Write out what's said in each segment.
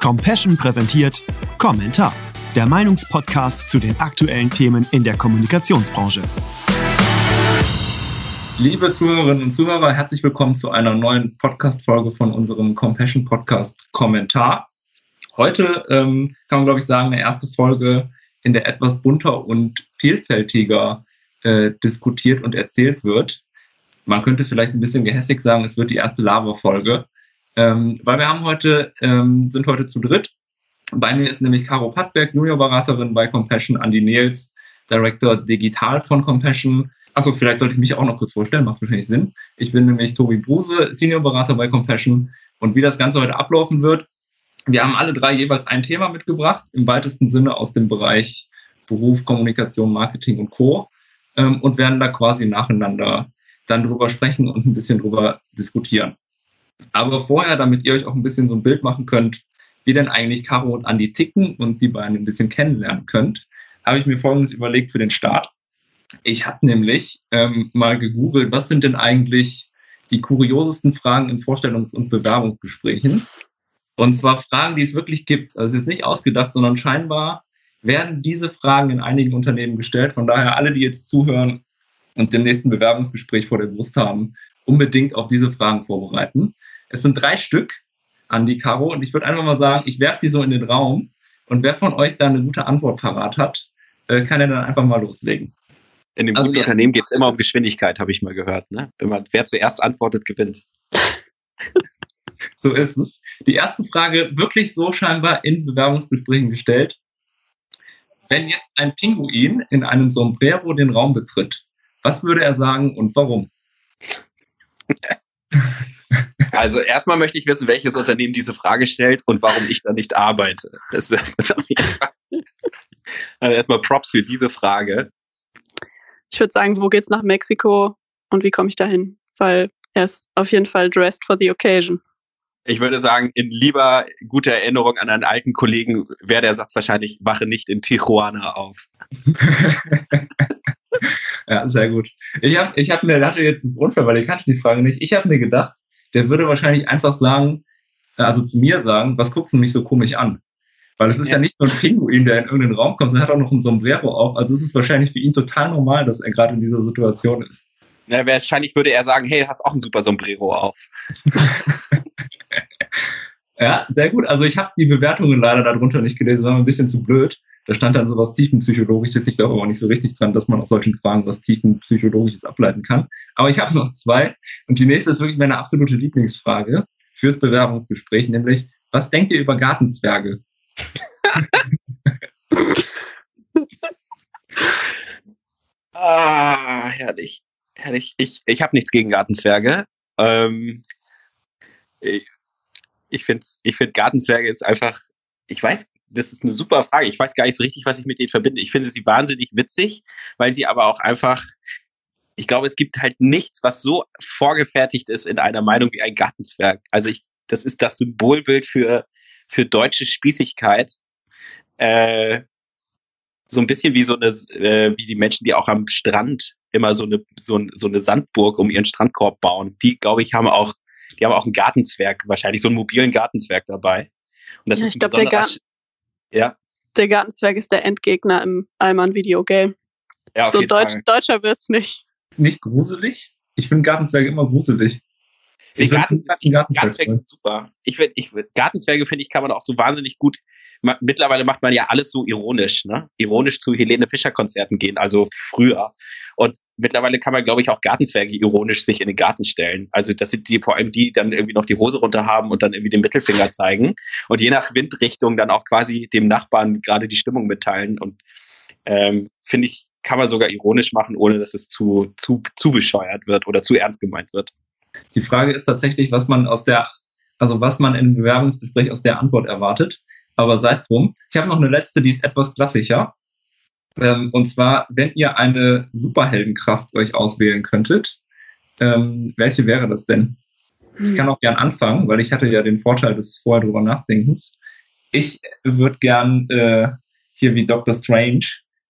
Compassion präsentiert Kommentar, der Meinungspodcast zu den aktuellen Themen in der Kommunikationsbranche. Liebe Zuhörerinnen und Zuhörer, herzlich willkommen zu einer neuen Podcast-Folge von unserem Compassion-Podcast Kommentar. Heute kann man, glaube ich, sagen, eine erste Folge, in der etwas bunter und vielfältiger diskutiert und erzählt wird. Man könnte vielleicht ein bisschen gehässig sagen, es wird die erste Laber-Folge, weil wir haben sind heute zu dritt. Bei mir ist nämlich Caro Pattberg, Juniorberaterin bei Compassion, Andi Nehls, Director Digital von Compassion. Achso, vielleicht sollte ich mich auch noch kurz vorstellen, macht wahrscheinlich Sinn. Ich bin nämlich Tobi Bruse, Seniorberater bei Compassion. Und wie das Ganze heute ablaufen wird: Wir haben alle drei jeweils ein Thema mitgebracht, im weitesten Sinne aus dem Bereich Beruf, Kommunikation, Marketing und Co. Und werden da quasi nacheinander dann drüber sprechen und ein bisschen drüber diskutieren. Aber vorher, damit ihr euch auch ein bisschen so ein Bild machen könnt, wie denn eigentlich Caro und Andi ticken und die beiden ein bisschen kennenlernen könnt, habe ich mir Folgendes überlegt für den Start. Ich habe nämlich mal gegoogelt, was sind denn eigentlich die kuriosesten Fragen in Vorstellungs- und Bewerbungsgesprächen? Und zwar Fragen, die es wirklich gibt. Also jetzt nicht ausgedacht, sondern scheinbar werden diese Fragen in einigen Unternehmen gestellt. Von daher alle, die jetzt zuhören und den nächsten Bewerbungsgespräch vor der Brust haben, unbedingt auf diese Fragen vorbereiten. Es sind 3 Stück, Andi, Caro, und ich würde einfach mal sagen, ich werfe die so in den Raum und wer von euch da eine gute Antwort parat hat, kann ja dann einfach mal loslegen. In dem guten Unternehmen geht es immer um Geschwindigkeit, habe ich mal gehört. Ne? Wer zuerst antwortet, gewinnt. So ist es. Die erste Frage wirklich so scheinbar in Bewerbungsgesprächen gestellt. Wenn jetzt ein Pinguin in einem Sombrero den Raum betritt, was würde er sagen und warum? Also erstmal möchte ich wissen, welches Unternehmen diese Frage stellt und warum ich da nicht arbeite. Das ist auf jeden Fall. Also erstmal Props für diese Frage. Ich würde sagen, wo geht's nach Mexiko und wie komme ich dahin? Weil er ist auf jeden Fall dressed for the occasion. Ich würde sagen, in lieber guter Erinnerung an einen alten Kollegen wäre der Satz wahrscheinlich: Wache nicht in Tijuana auf. Ja, sehr gut. Ich hatte jetzt das Unfall, weil ich kannte die Frage nicht. Ich habe mir gedacht, der würde wahrscheinlich einfach sagen, also zu mir sagen, was guckst du mich so komisch an? Weil es ist ja nicht nur ein Pinguin, der in irgendeinen Raum kommt, sondern hat auch noch ein Sombrero auf. Also es ist wahrscheinlich für ihn total normal, dass er gerade in dieser Situation ist. Na, wahrscheinlich würde er sagen: Hey, du hast auch ein super Sombrero auf. Ja, sehr gut. Also ich habe die Bewertungen leider darunter nicht gelesen, war mir ein bisschen zu blöd. Da stand dann sowas Tiefenpsychologisches. Ich glaube aber auch nicht so richtig dran, dass man aus solchen Fragen was Tiefenpsychologisches ableiten kann. Aber ich habe noch 2. Und die nächste ist wirklich meine absolute Lieblingsfrage fürs Bewerbungsgespräch, nämlich: Was denkt ihr über Gartenzwerge? Herrlich. Herrlich. Ich habe nichts gegen Gartenzwerge. Ich finde Gartenzwerge jetzt einfach, das ist eine super Frage. Ich weiß gar nicht so richtig, was ich mit denen verbinde. Ich finde sie wahnsinnig witzig, weil sie aber auch einfach, ich glaube, es gibt halt nichts, was so vorgefertigt ist in einer Meinung wie ein Gartenzwerg. Also das ist das Symbolbild für deutsche Spießigkeit. So ein bisschen wie wie die Menschen, die auch am Strand immer so eine Sandburg um ihren Strandkorb bauen. Die, glaube ich, haben auch einen Gartenzwerg, wahrscheinlich so einen mobilen Gartenzwerg dabei. Und das ist ich glaube, der Gartenzwerg ist der Endgegner im Allmann-Videogame. Ja, auf so jeden Fall. Deutscher wird's nicht. Nicht gruselig? Ich finde Gartenzwerge immer gruselig. Gartenzwerge sind super. Gartenzwerge, finde ich, kann man auch so wahnsinnig gut. Mittlerweile macht man ja alles so ironisch, ne? Ironisch zu Helene Fischer Konzerten gehen, also früher. Und mittlerweile kann man, glaube ich, auch Gartenzwerge ironisch sich in den Garten stellen. Also das sind vor allem die dann irgendwie noch die Hose runter haben und dann irgendwie den Mittelfinger zeigen und je nach Windrichtung dann auch quasi dem Nachbarn gerade die Stimmung mitteilen. Und finde ich, kann man sogar ironisch machen, ohne dass es zu bescheuert wird oder zu ernst gemeint wird. Die Frage ist tatsächlich, was man im Bewerbungsgespräch aus der Antwort erwartet. Aber sei es drum. Ich habe noch eine letzte, die ist etwas klassischer. Und zwar, wenn ihr eine Superheldenkraft euch auswählen könntet, welche wäre das denn? Ich kann auch gern anfangen, weil ich hatte ja den Vorteil des vorher drüber Nachdenkens. Ich würde gern hier wie Dr. Strange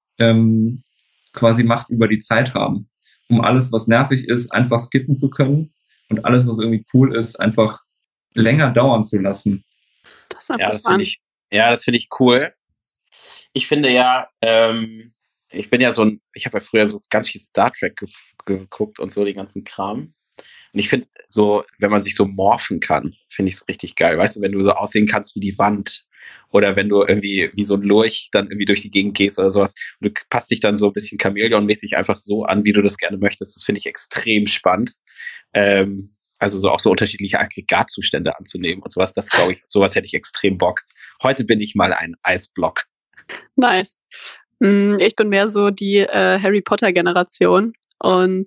quasi Macht über die Zeit haben, um alles, was nervig ist, einfach skippen zu können und alles, was irgendwie cool ist, einfach länger dauern zu lassen. Das ist Ja, das finde ich cool. Ich finde ja, ich habe ja früher so ganz viel Star Trek geguckt und so den ganzen Kram. Und ich finde so, wenn man sich so morphen kann, finde ich so richtig geil. Weißt du, wenn du so aussehen kannst wie die Wand oder wenn du irgendwie wie so ein Lurch dann irgendwie durch die Gegend gehst oder sowas. Und du passt dich dann so ein bisschen Chamäleon-mäßig einfach so an, wie du das gerne möchtest. Das finde ich extrem spannend. Also so auch so unterschiedliche Aggregatzustände anzunehmen und sowas. Das glaube ich, sowas hätte ich extrem Bock. Heute bin ich mal ein Eisblock. Nice. Ich bin mehr so die Harry Potter-Generation und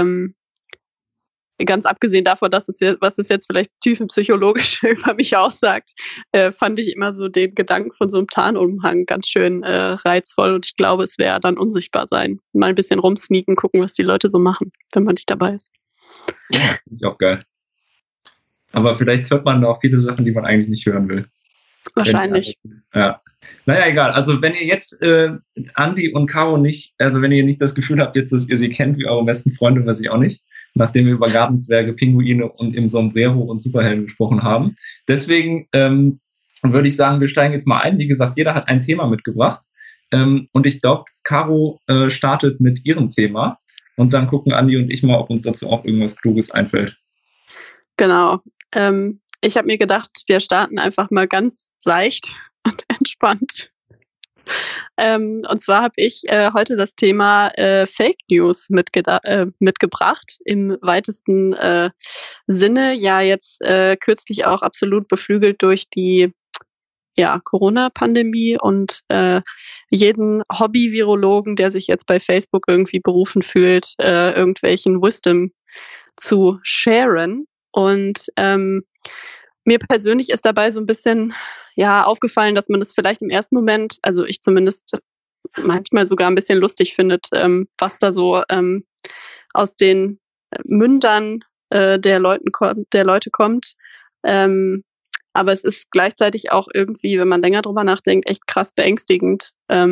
ganz abgesehen davon, dass was es jetzt vielleicht tiefenpsychologisch über mich aussagt, fand ich immer so den Gedanken von so einem Tarnumhang ganz schön reizvoll und ich glaube, es wäre dann unsichtbar sein. Mal ein bisschen rumsneaken, gucken, was die Leute so machen, wenn man nicht dabei ist. Ja, finde ich auch geil. Aber vielleicht hört man da auch viele Sachen, die man eigentlich nicht hören will. Wahrscheinlich. Ja. Naja, egal. Also wenn ihr jetzt Andi und Caro nicht, also wenn ihr nicht das Gefühl habt, jetzt, dass ihr sie kennt wie eure besten Freunde, weiß ich auch nicht, nachdem wir über Gartenzwerge, Pinguine und im Sombrero und Superhelden gesprochen haben. Deswegen würde ich sagen, wir steigen jetzt mal ein. Wie gesagt, jeder hat ein Thema mitgebracht. Und ich glaube, Caro startet mit ihrem Thema. Und dann gucken Andi und ich mal, ob uns dazu auch irgendwas Kluges einfällt. Genau. Ich habe mir gedacht, wir starten einfach mal ganz seicht und entspannt. Und zwar habe ich heute das Thema Fake News mitgebracht, im weitesten Sinne. Ja, jetzt kürzlich auch absolut beflügelt durch die Corona-Pandemie und jeden Hobby-Virologen, der sich jetzt bei Facebook irgendwie berufen fühlt, irgendwelchen Wisdom zu sharen. Und mir persönlich ist dabei so ein bisschen aufgefallen, dass man es vielleicht im ersten Moment, also ich zumindest manchmal sogar ein bisschen lustig findet, was da so aus den Mündern der Leute kommt. Aber es ist gleichzeitig auch irgendwie, wenn man länger drüber nachdenkt, echt krass beängstigend,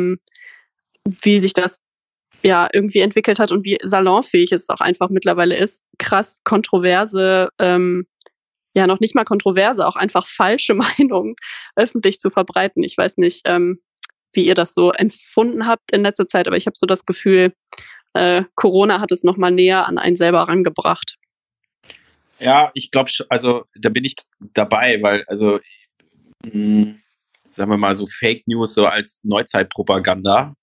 wie sich das irgendwie entwickelt hat und wie salonfähig es auch einfach mittlerweile ist. Krass kontroverse, noch nicht mal kontroverse, auch einfach falsche Meinungen öffentlich zu verbreiten. Ich weiß nicht, wie ihr das so empfunden habt in letzter Zeit, aber ich habe so das Gefühl, Corona hat es nochmal näher an einen selber rangebracht. Ja, ich glaube, also da bin ich dabei, weil, also, sagen wir mal so Fake News so als Neuzeitpropaganda.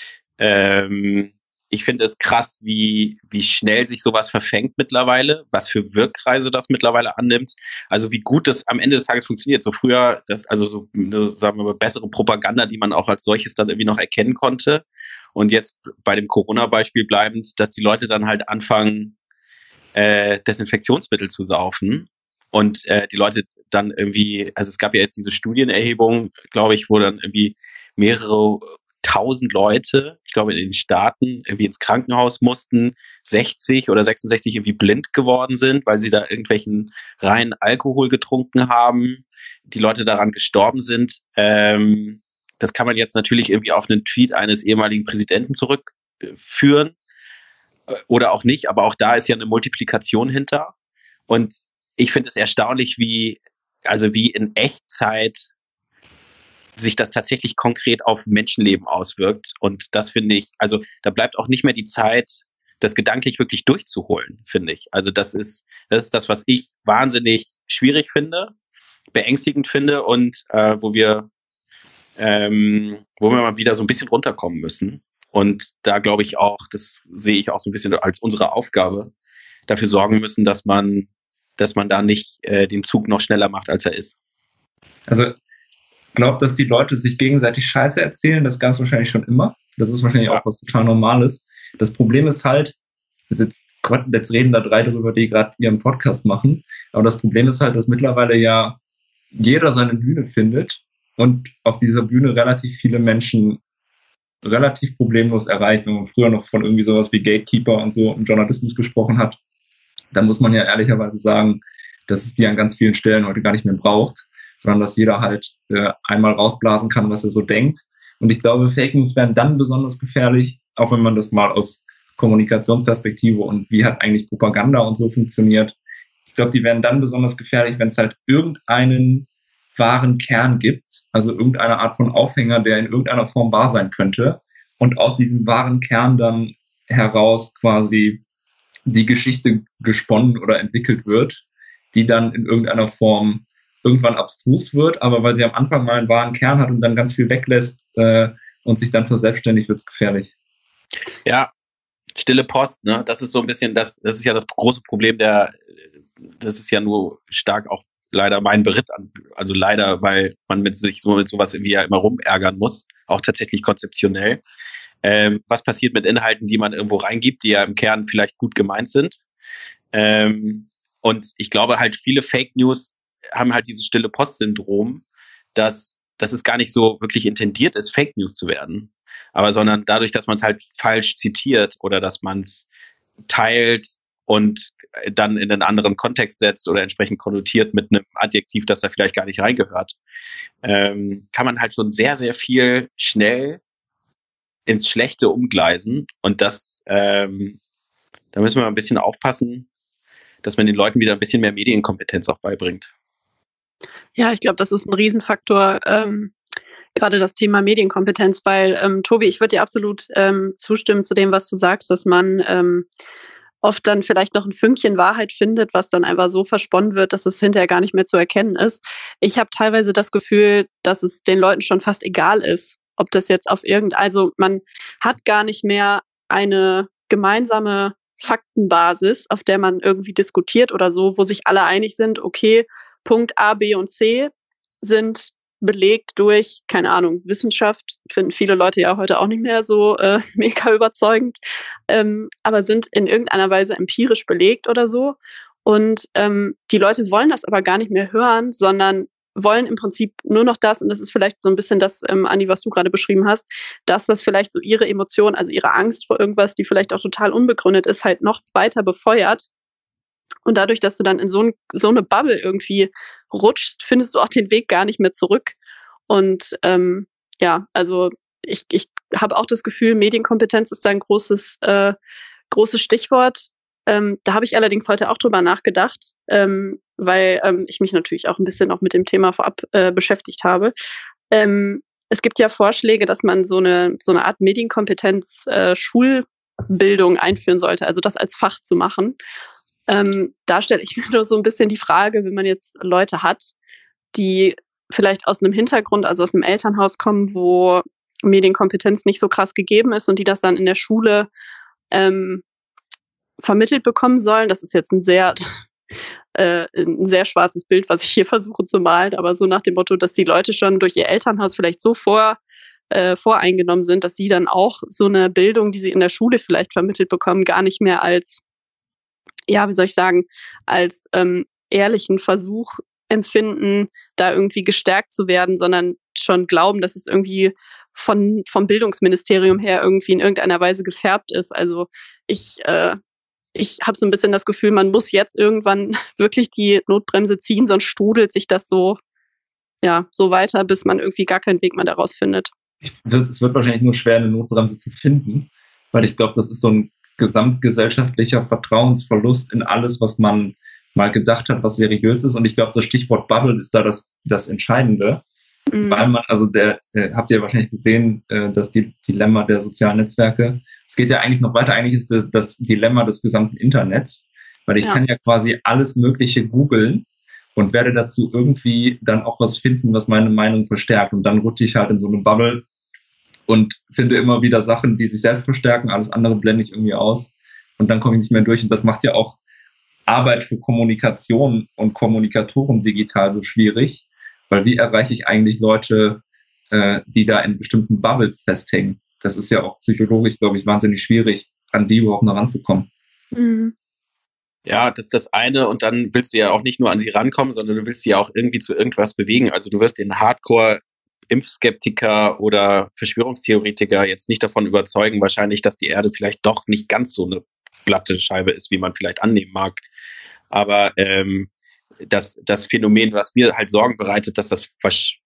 Ich finde es krass, wie schnell sich sowas verfängt mittlerweile, was für Wirkkreise das mittlerweile annimmt. Also wie gut das am Ende des Tages funktioniert. So früher, sagen wir mal, bessere Propaganda, die man auch als solches dann irgendwie noch erkennen konnte. Und jetzt bei dem Corona-Beispiel bleibend, dass die Leute dann halt anfangen, Desinfektionsmittel zu saufen und die Leute dann irgendwie, also es gab ja jetzt diese Studienerhebung, glaube ich, wo dann irgendwie mehrere 1000 Leute, ich glaube in den Staaten, irgendwie ins Krankenhaus mussten, 60 oder 66 irgendwie blind geworden sind, weil sie da irgendwelchen reinen Alkohol getrunken haben, die Leute daran gestorben sind. Das kann man jetzt natürlich irgendwie auf einen Tweet eines ehemaligen Präsidenten zurückführen. Oder auch nicht, aber auch da ist ja eine Multiplikation hinter. Und ich finde es erstaunlich, wie in Echtzeit sich das tatsächlich konkret auf Menschenleben auswirkt. Und das finde ich, also da bleibt auch nicht mehr die Zeit, das gedanklich wirklich durchzuholen, finde ich. Also das ist das, was ich wahnsinnig schwierig finde, beängstigend finde und wo wir mal wieder so ein bisschen runterkommen müssen. Und da glaube ich auch, das sehe ich auch so ein bisschen als unsere Aufgabe, dafür sorgen müssen, dass man da nicht den Zug noch schneller macht, als er ist. Also ich glaube, dass die Leute sich gegenseitig Scheiße erzählen, das ganz wahrscheinlich schon immer. Das ist wahrscheinlich auch was total Normales. Das Problem ist halt, jetzt reden da 3 drüber, die gerade ihren Podcast machen, aber das Problem ist halt, dass mittlerweile ja jeder seine Bühne findet und auf dieser Bühne relativ viele Menschen relativ problemlos erreicht. Wenn man früher noch von irgendwie sowas wie Gatekeeper und so im Journalismus gesprochen hat, dann muss man ja ehrlicherweise sagen, dass es die an ganz vielen Stellen heute gar nicht mehr braucht, sondern dass jeder halt einmal rausblasen kann, was er so denkt. Und ich glaube, Fake News werden dann besonders gefährlich, auch wenn man das mal aus Kommunikationsperspektive und wie hat eigentlich Propaganda und so funktioniert. Ich glaube, die werden dann besonders gefährlich, wenn es halt irgendeinen wahren Kern gibt, also irgendeine Art von Aufhänger, der in irgendeiner Form wahr sein könnte und aus diesem wahren Kern dann heraus quasi die Geschichte gesponnen oder entwickelt wird, die dann in irgendeiner Form irgendwann abstrus wird, aber weil sie am Anfang mal einen wahren Kern hat und dann ganz viel weglässt und sich dann verselbstständigt, wird es gefährlich. Ja, stille Post, ne? Das ist so ein bisschen das ist ja das große Problem das ist ja nur stark auch leider mein Beritt an, also leider, weil man mit sowas irgendwie ja immer rumärgern muss, auch tatsächlich konzeptionell. Was passiert mit Inhalten, die man irgendwo reingibt, die ja im Kern vielleicht gut gemeint sind? Und ich glaube halt, viele Fake News haben halt dieses stille Post-Syndrom, dass es gar nicht so wirklich intendiert ist, Fake News zu werden. Aber sondern dadurch, dass man es halt falsch zitiert oder dass man es teilt und dann in einen anderen Kontext setzt oder entsprechend konnotiert mit einem Adjektiv, das da vielleicht gar nicht reingehört, kann man halt schon sehr, sehr viel schnell ins Schlechte umgleisen. Und da müssen wir mal ein bisschen aufpassen, dass man den Leuten wieder ein bisschen mehr Medienkompetenz auch beibringt. Ja, ich glaube, das ist ein Riesenfaktor, gerade das Thema Medienkompetenz, weil, Tobi, ich würde dir absolut zustimmen zu dem, was du sagst, dass man oft dann vielleicht noch ein Fünkchen Wahrheit findet, was dann einfach so versponnen wird, dass es hinterher gar nicht mehr zu erkennen ist. Ich habe teilweise das Gefühl, dass es den Leuten schon fast egal ist, ob das jetzt also man hat gar nicht mehr eine gemeinsame Faktenbasis, auf der man irgendwie diskutiert oder so, wo sich alle einig sind, okay, Punkt A, B und C sind belegt durch, keine Ahnung, Wissenschaft, finden viele Leute ja heute auch nicht mehr so mega überzeugend, aber sind in irgendeiner Weise empirisch belegt oder so. Und die Leute wollen das aber gar nicht mehr hören, sondern wollen im Prinzip nur noch das, und das ist vielleicht so ein bisschen das, Andi, was du gerade beschrieben hast, das, was vielleicht so ihre Emotion, also ihre Angst vor irgendwas, die vielleicht auch total unbegründet ist, halt noch weiter befeuert. Und dadurch, dass du dann in so eine Bubble irgendwie rutschst, findest du auch den Weg gar nicht mehr zurück. Und ja, also ich habe auch das Gefühl, Medienkompetenz ist da ein großes Stichwort. Da habe ich allerdings heute auch drüber nachgedacht, weil ich mich natürlich auch ein bisschen auch mit dem Thema vorab beschäftigt habe. Es gibt ja Vorschläge, dass man so eine Art Medienkompetenz Schulbildung einführen sollte, also das als Fach zu machen. Da stelle ich mir nur so ein bisschen die Frage, wenn man jetzt Leute hat, die vielleicht aus einem Hintergrund, also aus einem Elternhaus kommen, wo Medienkompetenz nicht so krass gegeben ist und die das dann in der Schule vermittelt bekommen sollen. Das ist jetzt ein sehr schwarzes Bild, was ich hier versuche zu malen, aber so nach dem Motto, dass die Leute schon durch ihr Elternhaus vielleicht so voreingenommen sind, dass sie dann auch so eine Bildung, die sie in der Schule vielleicht vermittelt bekommen, gar nicht mehr als, ja, wie soll ich sagen, als ehrlichen Versuch empfinden, da irgendwie gestärkt zu werden, sondern schon glauben, dass es irgendwie vom Bildungsministerium her irgendwie in irgendeiner Weise gefärbt ist. Also ich habe so ein bisschen das Gefühl, man muss jetzt irgendwann wirklich die Notbremse ziehen, sonst strudelt sich das so weiter, bis man irgendwie gar keinen Weg mehr daraus findet. Es wird wahrscheinlich nur schwer, eine Notbremse zu finden, weil ich glaube, das ist so ein gesamtgesellschaftlicher Vertrauensverlust in alles, was man mal gedacht hat, was seriös ist. Und ich glaube, das Stichwort Bubble ist da das Entscheidende. Weil man, also habt ihr wahrscheinlich gesehen, das Dilemma der sozialen Netzwerke. Es geht ja eigentlich noch weiter. Eigentlich ist das Dilemma des gesamten Internets, weil ich kann ja quasi alles Mögliche googeln und werde dazu irgendwie dann auch was finden, was meine Meinung verstärkt. Und dann rutsche ich halt in so eine Bubble und finde immer wieder Sachen, die sich selbst verstärken. Alles andere blende ich irgendwie aus und dann komme ich nicht mehr durch. Und das macht ja auch Arbeit für Kommunikation und Kommunikatoren digital so schwierig, weil wie erreiche ich eigentlich Leute, die da in bestimmten Bubbles festhängen? Das ist ja auch psychologisch, glaube ich, wahnsinnig schwierig, an die überhaupt noch ranzukommen. Mhm. Ja, das ist das eine. Und dann willst du ja auch nicht nur an sie rankommen, sondern du willst sie ja auch irgendwie zu irgendwas bewegen. Also du wirst den Hardcore-Impfskeptiker oder Verschwörungstheoretiker jetzt nicht davon überzeugen, wahrscheinlich, dass die Erde vielleicht doch nicht ganz so eine glatte Scheibe ist, wie man vielleicht annehmen mag. Aber das Phänomen, was mir halt Sorgen bereitet, dass das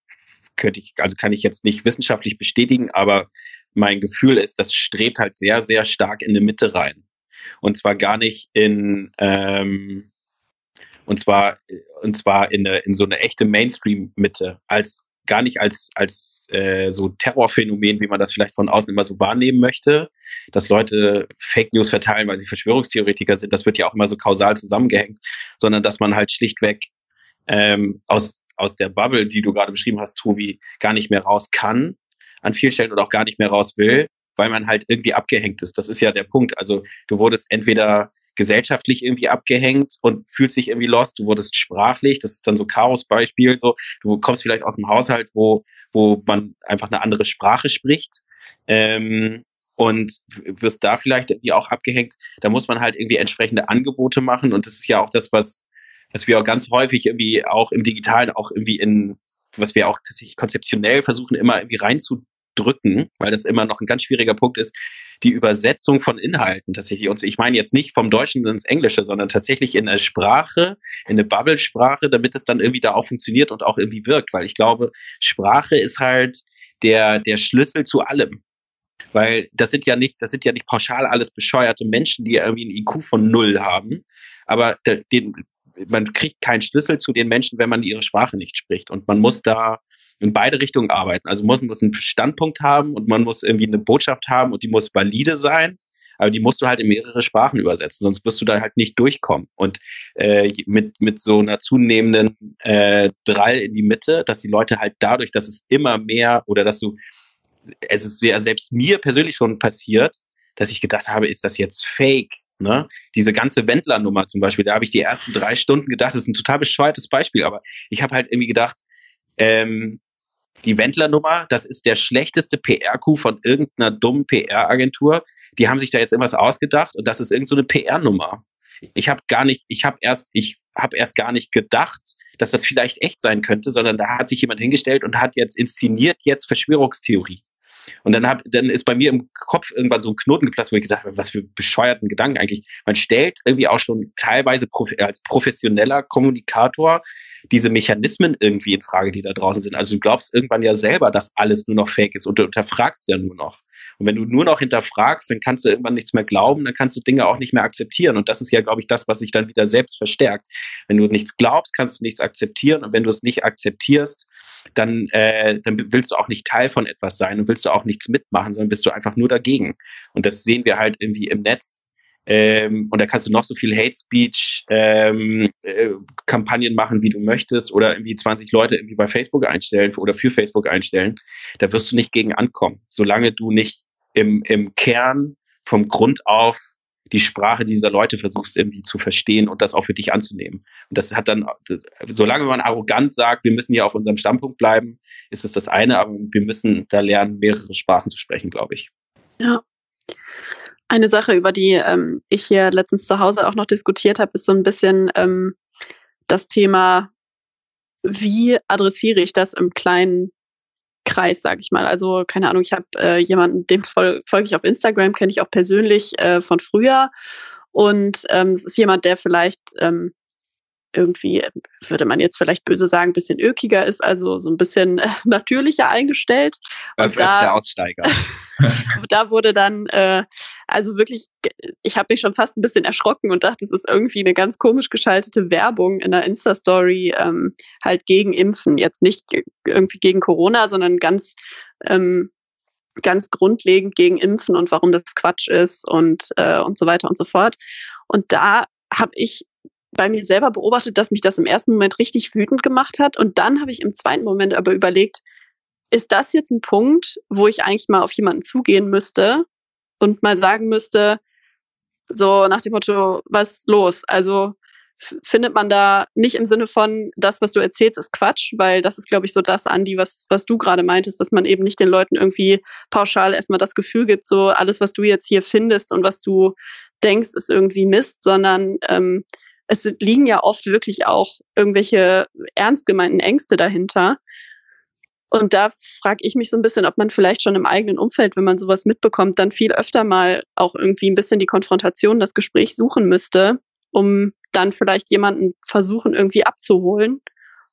kann ich jetzt nicht wissenschaftlich bestätigen, aber mein Gefühl ist, das strebt halt sehr, sehr stark in eine Mitte rein. Und zwar gar nicht in Und zwar in so eine echte Mainstream-Mitte, gar nicht als so Terrorphänomen, wie man das vielleicht von außen immer so wahrnehmen möchte, dass Leute Fake News verteilen, weil sie Verschwörungstheoretiker sind. Das wird ja auch immer so kausal zusammengehängt, sondern dass man halt schlichtweg aus der Bubble, die du gerade beschrieben hast, Tobi, gar nicht mehr raus kann an vielen Stellen oder auch gar nicht mehr raus will, weil man halt irgendwie abgehängt ist. Das ist ja der Punkt. Also du wurdest entweder gesellschaftlich irgendwie abgehängt und fühlst dich irgendwie lost, du wurdest sprachlich, das ist dann so Chaos-Beispiel, so, du kommst vielleicht aus einem Haushalt, wo man einfach eine andere Sprache spricht, und wirst da vielleicht irgendwie auch abgehängt, da muss man halt irgendwie entsprechende Angebote machen und das ist ja auch das, was wir auch ganz häufig irgendwie auch im Digitalen auch irgendwie was wir auch tatsächlich konzeptionell versuchen, immer irgendwie reinzudrücken, weil das immer noch ein ganz schwieriger Punkt ist, die Übersetzung von Inhalten tatsächlich. Und ich meine jetzt nicht vom Deutschen ins Englische, sondern tatsächlich in eine Sprache, in eine Bubble-Sprache, damit es dann irgendwie da auch funktioniert und auch irgendwie wirkt. Weil ich glaube, Sprache ist halt der Schlüssel zu allem. Weil das sind ja nicht pauschal alles bescheuerte Menschen, die irgendwie einen IQ von 0 haben. Aber man kriegt keinen Schlüssel zu den Menschen, wenn man ihre Sprache nicht spricht. Und man muss da in beide Richtungen arbeiten. Also man muss einen Standpunkt haben und man muss irgendwie eine Botschaft haben und die muss valide sein, aber die musst du halt in mehrere Sprachen übersetzen, sonst wirst du da halt nicht durchkommen. Und mit so einer zunehmenden Drall in die Mitte, dass die Leute halt dadurch, dass es immer mehr oder es ist selbst mir persönlich schon passiert, dass ich gedacht habe, ist das jetzt fake? Ne? Diese ganze Wendler-Nummer zum Beispiel, da habe ich die ersten 3 Stunden gedacht, das ist ein total bescheuertes Beispiel, aber ich habe halt irgendwie gedacht, die Wendler-Nummer, das ist der schlechteste PR-Coup von irgendeiner dummen PR-Agentur. Die haben sich da jetzt irgendwas ausgedacht und das ist irgend so eine PR-Nummer. Ich habe erst gar nicht gedacht, dass das vielleicht echt sein könnte, sondern da hat sich jemand hingestellt und hat jetzt inszeniert Verschwörungstheorie. Und dann ist bei mir im Kopf irgendwann so ein Knoten geplatzt, wo ich gedacht habe, was für bescheuerten Gedanken eigentlich. Man stellt irgendwie auch schon teilweise als professioneller Kommunikator diese Mechanismen irgendwie in Frage, die da draußen sind. Also du glaubst irgendwann ja selber, dass alles nur noch fake ist und du hinterfragst ja nur noch. Und wenn du nur noch hinterfragst, dann kannst du irgendwann nichts mehr glauben, dann kannst du Dinge auch nicht mehr akzeptieren. Und das ist ja, glaube ich, das, was sich dann wieder selbst verstärkt. Wenn du nichts glaubst, kannst du nichts akzeptieren. Und wenn du es nicht akzeptierst, dann willst du auch nicht Teil von etwas sein und willst du auch nichts mitmachen, sondern bist du einfach nur dagegen. Und das sehen wir halt irgendwie im Netz. Und da kannst du noch so viel Hate-Speech-Kampagnen machen, wie du möchtest, oder irgendwie 20 Leute irgendwie bei Facebook einstellen oder für Facebook einstellen. Da wirst du nicht gegen ankommen, solange du nicht im Kern vom Grund auf die Sprache dieser Leute versuchst irgendwie zu verstehen und das auch für dich anzunehmen. Und das hat dann, solange man arrogant sagt, wir müssen hier auf unserem Standpunkt bleiben, ist es das eine, aber wir müssen da lernen, mehrere Sprachen zu sprechen, glaube ich. Ja. Eine Sache, über die ich hier letztens zu Hause auch noch diskutiert habe, ist so ein bisschen das Thema, wie adressiere ich das im kleinen Kreis, sage ich mal. Also keine Ahnung, ich habe jemanden, dem folge ich auf Instagram, kenne ich auch persönlich von früher. Und es ist jemand, der vielleicht irgendwie, würde man jetzt vielleicht böse sagen, ein bisschen ökiger ist, also so ein bisschen natürlicher eingestellt. Und der Aussteiger. Da wurde dann, also wirklich, ich habe mich schon fast ein bisschen erschrocken und dachte, es ist irgendwie eine ganz komisch geschaltete Werbung in der Insta-Story halt gegen Impfen. Jetzt nicht irgendwie gegen Corona, sondern ganz grundlegend gegen Impfen und warum das Quatsch ist und so weiter und so fort. Und da habe ich bei mir selber beobachtet, dass mich das im ersten Moment richtig wütend gemacht hat. Und dann habe ich im zweiten Moment aber überlegt, ist das jetzt ein Punkt, wo ich eigentlich mal auf jemanden zugehen müsste und mal sagen müsste, so nach dem Motto, was ist los? Also findet man da nicht im Sinne von, das, was du erzählst, ist Quatsch, weil das ist, glaube ich, so das, Andi, was du gerade meintest, dass man eben nicht den Leuten irgendwie pauschal erstmal das Gefühl gibt, so alles, was du jetzt hier findest und was du denkst, ist irgendwie Mist, sondern es liegen ja oft wirklich auch irgendwelche ernst gemeinten Ängste dahinter. Und da frage ich mich so ein bisschen, ob man vielleicht schon im eigenen Umfeld, wenn man sowas mitbekommt, dann viel öfter mal auch irgendwie ein bisschen die Konfrontation, das Gespräch suchen müsste, um dann vielleicht jemanden versuchen, irgendwie abzuholen.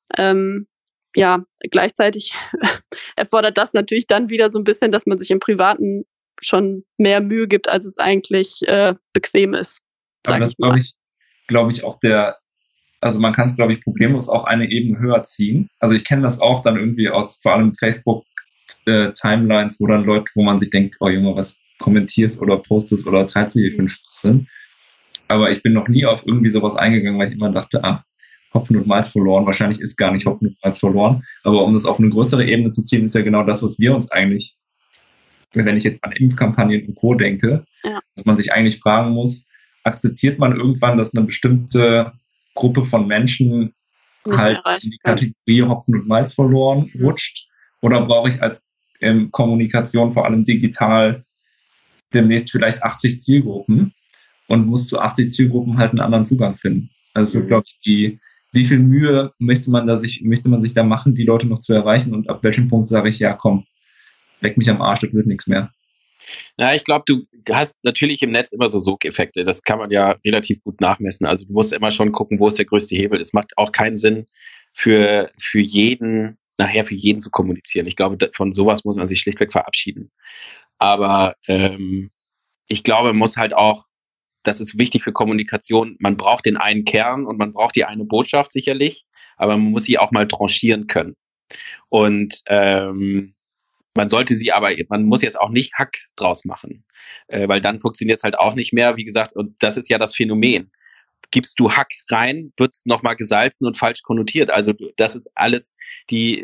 Ja, gleichzeitig erfordert das natürlich dann wieder so ein bisschen, dass man sich im Privaten schon mehr Mühe gibt, als es eigentlich bequem ist. Aber das glaube ich auch Also man kann es, glaube ich, problemlos auch eine Ebene höher ziehen. Also ich kenne das auch dann irgendwie aus vor allem Facebook-Timelines, wo dann Leute, wo man sich denkt, oh Junge, was kommentierst oder postest oder teilst du hier für einen Schwachsinn? Aber ich bin noch nie auf irgendwie sowas eingegangen, weil ich immer dachte, Hopfen und Malz verloren. Wahrscheinlich ist gar nicht Hopfen und Malz verloren. Aber um das auf eine größere Ebene zu ziehen, ist ja genau das, was wir uns eigentlich, wenn ich jetzt an Impfkampagnen und Co. denke, dass man sich eigentlich fragen muss, akzeptiert man irgendwann, dass eine bestimmte Gruppe von Menschen halt in die Kategorie Hopfen und Malz verloren rutscht? Oder brauche ich als Kommunikation, vor allem digital, demnächst vielleicht 80 Zielgruppen und muss zu 80 Zielgruppen halt einen anderen Zugang finden? Also glaube ich, wie viel Mühe möchte man sich da machen, die Leute noch zu erreichen, und ab welchem Punkt sage ich, ja komm, leck mich am Arsch, das wird nichts mehr. Ja, ich glaube, du hast natürlich im Netz immer so Sogeffekte. Das kann man ja relativ gut nachmessen. Also du musst immer schon gucken, wo ist der größte Hebel. Es macht auch keinen Sinn für jeden zu kommunizieren. Ich glaube, von sowas muss man sich schlichtweg verabschieden. Aber ich glaube, man muss halt auch, das ist wichtig für Kommunikation, man braucht den einen Kern und man braucht die eine Botschaft sicherlich, aber man muss sie auch mal tranchieren können. Und man muss jetzt auch nicht Hack draus machen, weil dann funktioniert es halt auch nicht mehr, wie gesagt, und das ist ja das Phänomen. Gibst du Hack rein, wird es nochmal gesalzen und falsch konnotiert. Also das ist alles die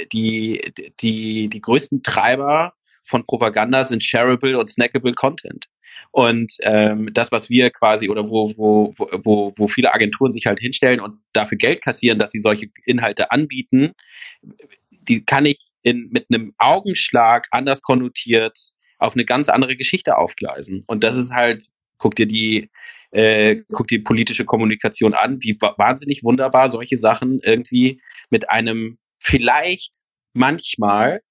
größten Treiber von Propaganda sind shareable und snackable Content. Und das, was wir quasi, oder wo viele Agenturen sich halt hinstellen und dafür Geld kassieren, dass sie solche Inhalte anbieten, die kann ich mit einem Augenschlag anders konnotiert auf eine ganz andere Geschichte aufgleisen. Und das ist halt, guck dir die politische Kommunikation an, wie wahnsinnig wunderbar solche Sachen irgendwie mit einem vielleicht manchmal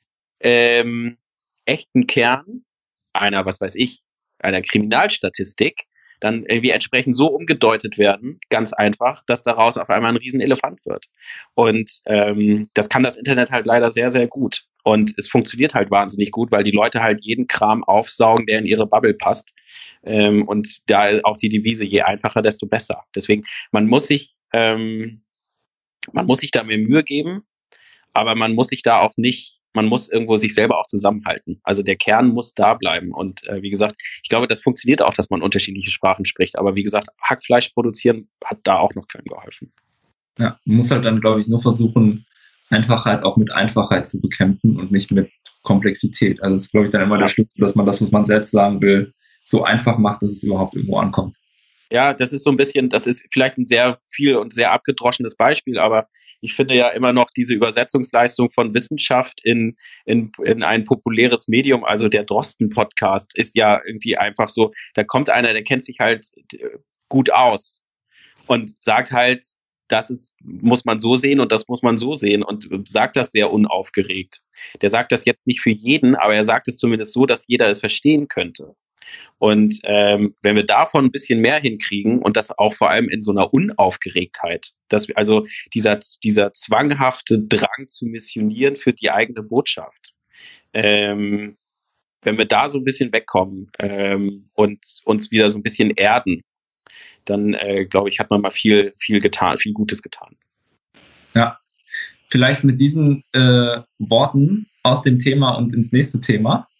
echten Kern einer, was weiß ich, einer Kriminalstatistik dann irgendwie entsprechend so umgedeutet werden, ganz einfach, dass daraus auf einmal ein Riesenelefant wird. Und das kann das Internet halt leider sehr, sehr gut. Und es funktioniert halt wahnsinnig gut, weil die Leute halt jeden Kram aufsaugen, der in ihre Bubble passt. Und da auch die Devise, je einfacher, desto besser. Deswegen, man muss sich da mehr Mühe geben, aber man muss irgendwo sich selber auch zusammenhalten. Also der Kern muss da bleiben. Und wie gesagt, ich glaube, das funktioniert auch, dass man unterschiedliche Sprachen spricht. Aber wie gesagt, Hackfleisch produzieren hat da auch noch keinem geholfen. Ja, man muss halt dann, glaube ich, nur versuchen, Einfachheit auch mit Einfachheit zu bekämpfen und nicht mit Komplexität. Also das ist, glaube ich, dann immer der Schlüssel, dass man das, was man selbst sagen will, so einfach macht, dass es überhaupt irgendwo ankommt. Ja, das ist vielleicht ein sehr viel und sehr abgedroschenes Beispiel, aber ich finde ja immer noch diese Übersetzungsleistung von Wissenschaft in ein populäres Medium, also der Drosten-Podcast ist ja irgendwie einfach so, da kommt einer, der kennt sich halt gut aus und sagt halt, muss man so sehen und das muss man so sehen und sagt das sehr unaufgeregt. Der sagt das jetzt nicht für jeden, aber er sagt es zumindest so, dass jeder es verstehen könnte. Und wenn wir davon ein bisschen mehr hinkriegen und das auch vor allem in so einer Unaufgeregtheit, also dieser zwanghafte Drang zu missionieren für die eigene Botschaft, wenn wir da so ein bisschen wegkommen und uns wieder so ein bisschen erden, dann glaube ich, hat man mal viel getan, viel Gutes getan. Ja, vielleicht mit diesen Worten aus dem Thema und ins nächste Thema.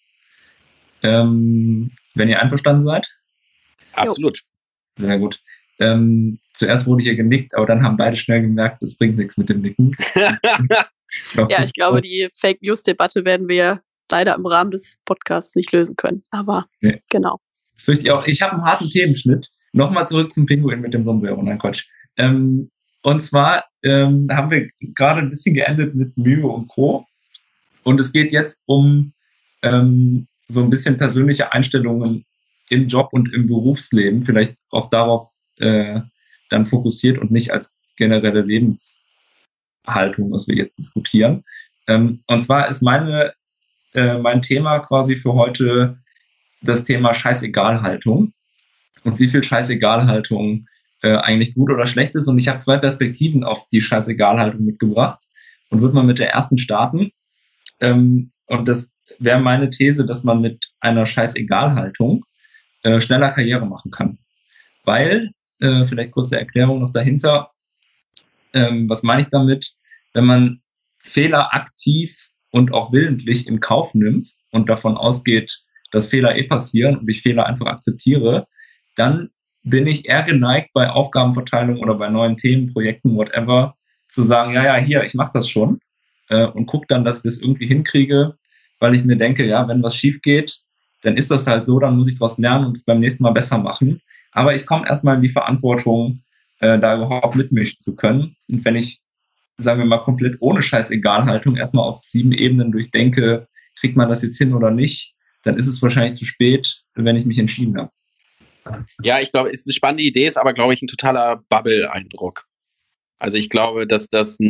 Wenn ihr einverstanden seid? Absolut. Sehr gut. Zuerst wurde hier genickt, aber dann haben beide schnell gemerkt, es bringt nichts mit dem Nicken. Ich glaube, die Fake News-Debatte werden wir leider im Rahmen des Podcasts nicht lösen können. Aber genau. Fürchte ich auch. Ich habe einen harten Themenschnitt. Nochmal zurück zum Pinguin mit dem Sombrero. Nein, Quatsch. Und zwar haben wir gerade ein bisschen geendet mit Mühe und Co. Und es geht jetzt um so ein bisschen persönliche Einstellungen im Job und im Berufsleben, vielleicht auch darauf dann fokussiert und nicht als generelle Lebenshaltung, was wir jetzt diskutieren. Und zwar ist mein Thema quasi für heute das Thema Scheißegal-Haltung und wie viel Scheißegal-Haltung eigentlich gut oder schlecht ist. Und ich habe 2 Perspektiven auf die Scheißegal-Haltung mitgebracht und würde mal mit der ersten starten. Und das wäre meine These, dass man mit einer Scheißegal-Haltung schneller Karriere machen kann. Weil vielleicht kurze Erklärung noch dahinter. Was meine ich damit? Wenn man Fehler aktiv und auch willentlich in Kauf nimmt und davon ausgeht, dass Fehler passieren und ich Fehler einfach akzeptiere, dann bin ich eher geneigt, bei Aufgabenverteilung oder bei neuen Themen, Projekten, whatever, zu sagen, ja, hier, ich mache das schon und gucke dann, dass ich das irgendwie hinkriege, weil ich mir denke, ja, wenn was schief geht, dann ist das halt so, dann muss ich daraus lernen und es beim nächsten Mal besser machen. Aber ich komme erstmal in die Verantwortung, da überhaupt mitmischen zu können. Und wenn ich, sagen wir mal, komplett ohne Scheißegalhaltung erstmal auf 7 Ebenen durchdenke, kriegt man das jetzt hin oder nicht, dann ist es wahrscheinlich zu spät, wenn ich mich entschieden habe. Ja, ich glaube, ist eine spannende Idee, ist aber, glaube ich, ein totaler Bubble-Eindruck. Also ich glaube, dass das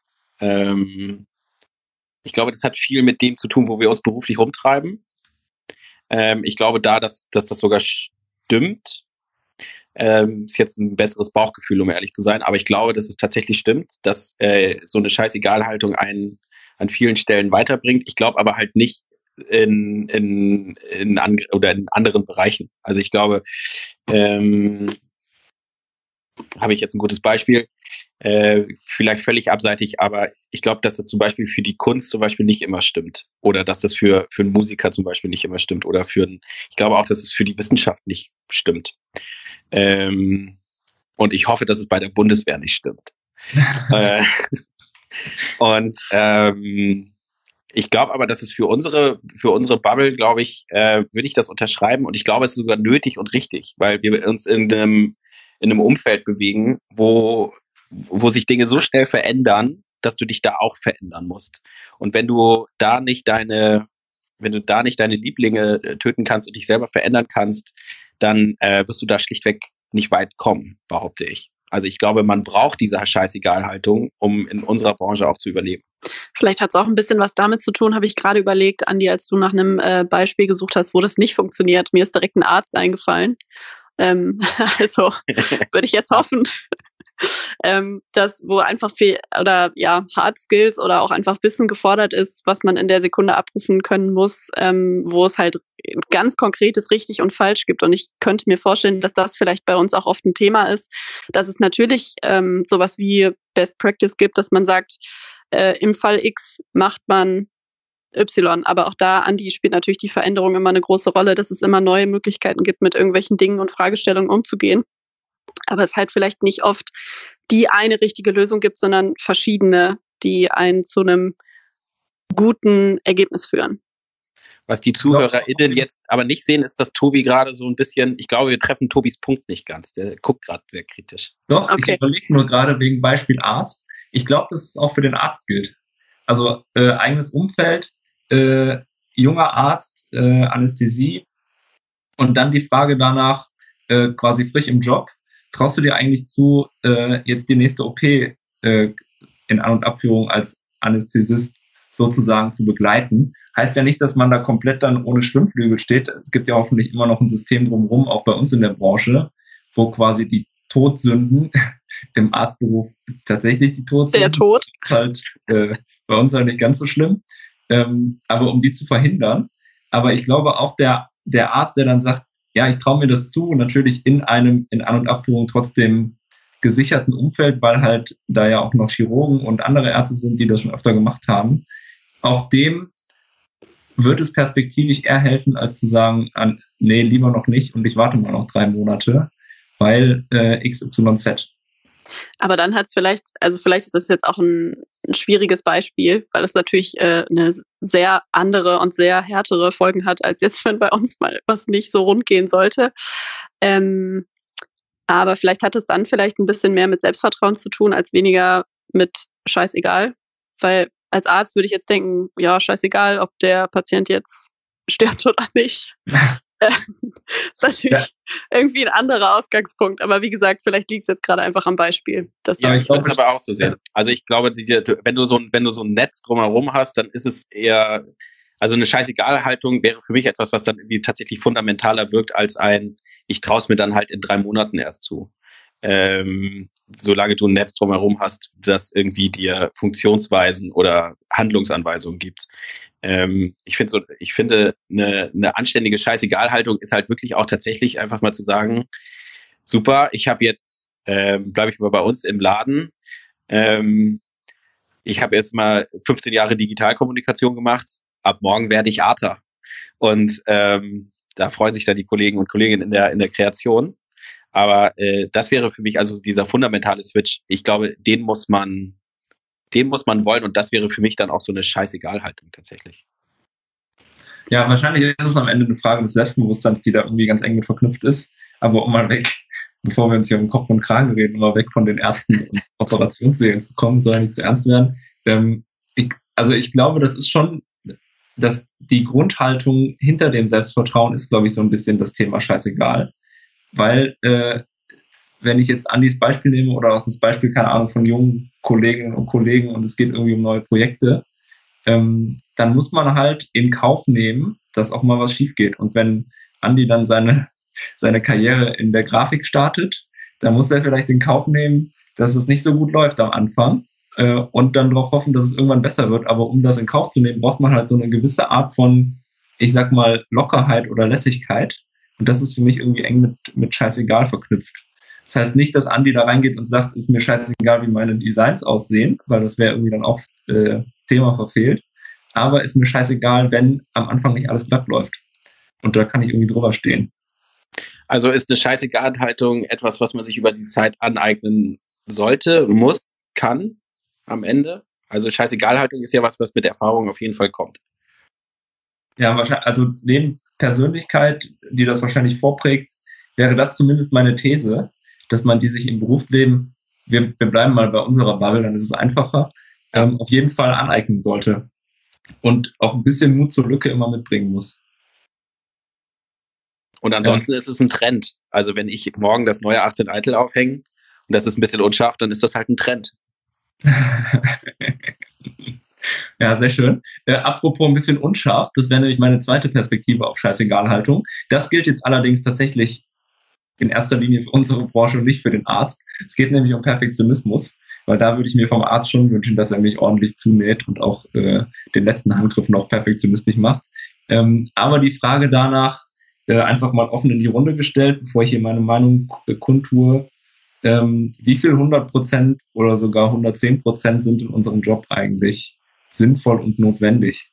ich glaube, das hat viel mit dem zu tun, wo wir uns beruflich rumtreiben. Ich glaube dass das sogar stimmt. Ist jetzt ein besseres Bauchgefühl, um ehrlich zu sein, aber ich glaube, dass es tatsächlich stimmt, dass so eine Scheißegalhaltung einen an vielen Stellen weiterbringt. Ich glaube aber halt nicht in anderen Bereichen. Also ich glaube, habe ich jetzt ein gutes Beispiel, vielleicht völlig abseitig, aber ich glaube, dass das zum Beispiel für die Kunst zum Beispiel nicht immer stimmt oder dass das für einen Musiker zum Beispiel nicht immer stimmt oder ich glaube auch, dass es für die Wissenschaft nicht stimmt. Und ich hoffe, dass es bei der Bundeswehr nicht stimmt. Ich glaube aber, dass es für unsere Bubble, glaube ich, würde ich das unterschreiben und ich glaube, es ist sogar nötig und richtig, weil wir uns in einem Umfeld bewegen, wo sich Dinge so schnell verändern, dass du dich da auch verändern musst. Und wenn du da nicht deine Lieblinge töten kannst und dich selber verändern kannst, dann wirst du da schlichtweg nicht weit kommen, behaupte ich. Also ich glaube, man braucht diese Scheißegalhaltung, um in unserer Branche auch zu überleben. Vielleicht hat es auch ein bisschen was damit zu tun, habe ich gerade überlegt, Andi, als du nach einem Beispiel gesucht hast, wo das nicht funktioniert. Mir ist direkt ein Arzt eingefallen. Also würde ich jetzt hoffen, dass wo einfach Hard Skills oder auch einfach Wissen gefordert ist, was man in der Sekunde abrufen können muss, wo es halt ganz konkretes richtig und falsch gibt. Und ich könnte mir vorstellen, dass das vielleicht bei uns auch oft ein Thema ist, dass es natürlich sowas wie Best Practice gibt, dass man sagt, im Fall X macht man Y, aber auch da, Andi, spielt natürlich die Veränderung immer eine große Rolle, dass es immer neue Möglichkeiten gibt, mit irgendwelchen Dingen und Fragestellungen umzugehen. Aber es halt vielleicht nicht oft die eine richtige Lösung gibt, sondern verschiedene, die einen zu einem guten Ergebnis führen. Was die ZuhörerInnen jetzt aber nicht sehen, ist, dass Tobi gerade so ein bisschen, ich glaube, wir treffen Tobis Punkt nicht ganz. Der guckt gerade sehr kritisch. Doch, okay. Ich überlege nur gerade wegen Beispiel Arzt. Ich glaube, dass es auch für den Arzt gilt. Also eigenes Umfeld, junger Arzt, Anästhesie und dann die Frage danach, quasi frisch im Job, traust du dir eigentlich zu, jetzt die nächste OP in An- und Abführung als Anästhesist sozusagen zu begleiten? Heißt ja nicht, dass man da komplett dann ohne Schwimmflügel steht. Es gibt ja hoffentlich immer noch ein System drumherum, auch bei uns in der Branche, wo quasi die Todsünden im Arztberuf tatsächlich die Todsünden. Der Tod. Ist halt bei uns halt nicht ganz so schlimm. Aber um die zu verhindern. Aber ich glaube auch der Arzt, der dann sagt, ja, ich traue mir das zu, natürlich in einem in An- und Abführung trotzdem gesicherten Umfeld, weil halt da ja auch noch Chirurgen und andere Ärzte sind, die das schon öfter gemacht haben. Auch dem wird es perspektivisch eher helfen, als zu sagen, nee, lieber noch nicht und ich warte mal noch 3 Monate, weil XYZ. Aber dann hat es vielleicht ist das jetzt auch ein schwieriges Beispiel, weil es natürlich eine sehr andere und sehr härtere Folgen hat, als jetzt, wenn bei uns mal was nicht so rund gehen sollte. Aber vielleicht hat es dann vielleicht ein bisschen mehr mit Selbstvertrauen zu tun, als weniger mit scheißegal. Weil als Arzt würde ich jetzt denken, ja, scheißegal, ob der Patient jetzt stirbt oder nicht. Ist natürlich irgendwie ein anderer Ausgangspunkt. Aber wie gesagt, vielleicht liegt es jetzt gerade einfach am Beispiel. Ja, ich würde es aber auch so sehen. Also ich glaube, wenn du so ein Netz drumherum hast, dann ist es eher, also eine Scheißegal-Haltung wäre für mich etwas, was dann irgendwie tatsächlich fundamentaler wirkt als ich traue es mir dann halt in 3 Monaten erst zu. Solange du ein Netz drumherum hast, das irgendwie dir Funktionsweisen oder Handlungsanweisungen gibt. Ich finde, eine anständige Scheißegal-Haltung ist halt wirklich auch tatsächlich einfach mal zu sagen, super, ich habe jetzt, bleibe ich mal bei uns im Laden, ich habe jetzt mal 15 Jahre Digitalkommunikation gemacht, ab morgen werde ich Arter. Und da freuen sich dann die Kollegen und Kolleginnen in der Kreation. Aber das wäre für mich also dieser fundamentale Switch. Ich glaube, den muss man wollen und das wäre für mich dann auch so eine Scheißegal-Haltung tatsächlich. Ja, wahrscheinlich ist es am Ende eine Frage des Selbstbewusstseins, die da irgendwie ganz eng mit verknüpft ist. Aber um mal weg, bevor wir uns hier um Kopf und Kragen reden, um mal weg von den Ärzten und Operationsserien zu kommen, soll ja nicht zu ernst werden. Ich glaube, das ist schon, dass die Grundhaltung hinter dem Selbstvertrauen ist, glaube ich, so ein bisschen das Thema scheißegal. Weil, wenn ich jetzt Andys Beispiel nehme oder auch das Beispiel, keine Ahnung, von jungen Kolleginnen und Kollegen und es geht irgendwie um neue Projekte, dann muss man halt in Kauf nehmen, dass auch mal was schief geht. Und wenn Andi dann seine Karriere in der Grafik startet, dann muss er vielleicht in Kauf nehmen, dass es nicht so gut läuft am Anfang und dann darauf hoffen, dass es irgendwann besser wird. Aber um das in Kauf zu nehmen, braucht man halt so eine gewisse Art von, ich sag mal, Lockerheit oder Lässigkeit. Und das ist für mich irgendwie eng mit scheißegal verknüpft. Das heißt nicht, dass Andi da reingeht und sagt, ist mir scheißegal, wie meine Designs aussehen, weil das wäre irgendwie dann auch Thema verfehlt. Aber ist mir scheißegal, wenn am Anfang nicht alles glatt läuft. Und da kann ich irgendwie drüber stehen. Also ist eine Scheißegal-Haltung etwas, was man sich über die Zeit aneignen sollte, muss, kann am Ende? Also Scheißegal-Haltung ist ja was mit Erfahrung auf jeden Fall kommt. Ja, wahrscheinlich, also neben Persönlichkeit, die das wahrscheinlich vorprägt, wäre das zumindest meine These, dass man die sich im Berufsleben, wir bleiben mal bei unserer Bubble, dann ist es einfacher, auf jeden Fall aneignen sollte. Und auch ein bisschen Mut zur Lücke immer mitbringen muss. Und ansonsten ist es ein Trend. Also wenn ich morgen das neue 18 Eitel aufhänge und das ist ein bisschen unscharf, dann ist das halt ein Trend. Ja, sehr schön. Apropos ein bisschen unscharf, das wäre nämlich meine zweite Perspektive auf Scheißegal-Haltung. Das gilt jetzt allerdings tatsächlich in erster Linie für unsere Branche und nicht für den Arzt. Es geht nämlich um Perfektionismus, weil da würde ich mir vom Arzt schon wünschen, dass er mich ordentlich zunäht und auch den letzten Handgriff noch perfektionistisch macht. Aber die Frage danach einfach mal offen in die Runde gestellt, bevor ich hier meine Meinung kundtue. Wie viel 100% oder sogar 110% sind in unserem Job eigentlich sinnvoll und notwendig?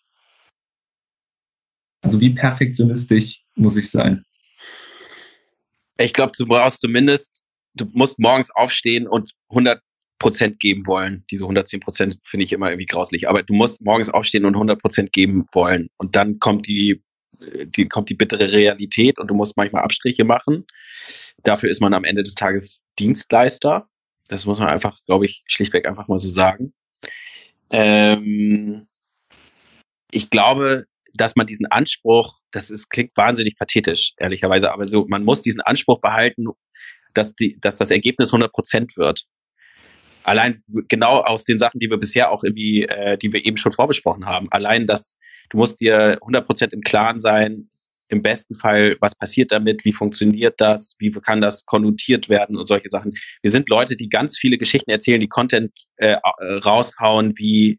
Also wie perfektionistisch muss ich sein? Ich glaube, du musst morgens aufstehen und 100% geben wollen. Diese 110% finde ich immer irgendwie grauslich. Aber du musst morgens aufstehen und 100% geben wollen. Und dann kommt die bittere Realität und du musst manchmal Abstriche machen. Dafür ist man am Ende des Tages Dienstleister. Das muss man einfach, glaube ich, schlichtweg einfach mal so sagen. Ich glaube, dass man diesen Anspruch, klingt wahnsinnig pathetisch, ehrlicherweise, aber so, man muss diesen Anspruch behalten, dass das Ergebnis 100% wird. Allein genau aus den Sachen, die wir bisher auch irgendwie, die wir eben schon vorbesprochen haben. Allein, du musst dir 100% im Klaren sein, im besten Fall, was passiert damit, wie funktioniert das, wie kann das konnotiert werden und solche Sachen. Wir sind Leute, die ganz viele Geschichten erzählen, die Content raushauen, wie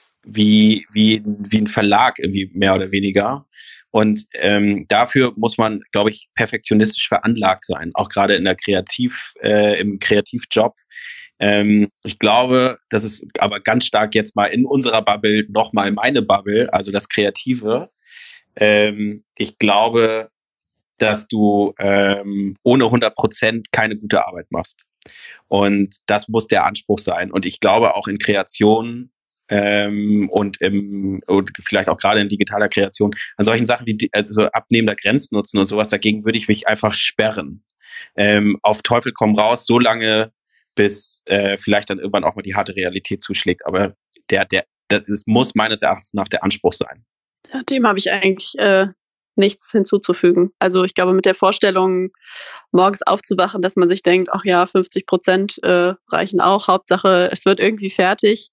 ein Verlag irgendwie mehr oder weniger. Und dafür muss man, glaube ich, perfektionistisch veranlagt sein, auch gerade in der im Kreativjob. Ich glaube, das ist aber ganz stark jetzt mal in unserer Bubble nochmal meine Bubble, also das Kreative. Ich glaube, dass du ohne 100% keine gute Arbeit machst. Und das muss der Anspruch sein. Und ich glaube auch in Kreation und vielleicht auch gerade in digitaler Kreation, an solchen Sachen wie also abnehmender Grenznutzen und sowas, dagegen würde ich mich einfach sperren. Auf Teufel komm raus, so lange, bis vielleicht dann irgendwann auch mal die harte Realität zuschlägt. Aber das muss meines Erachtens nach der Anspruch sein. Ja, dem habe ich eigentlich nichts hinzuzufügen. Also ich glaube, mit der Vorstellung, morgens aufzuwachen, dass man sich denkt, ach ja, 50% reichen auch, Hauptsache, es wird irgendwie fertig.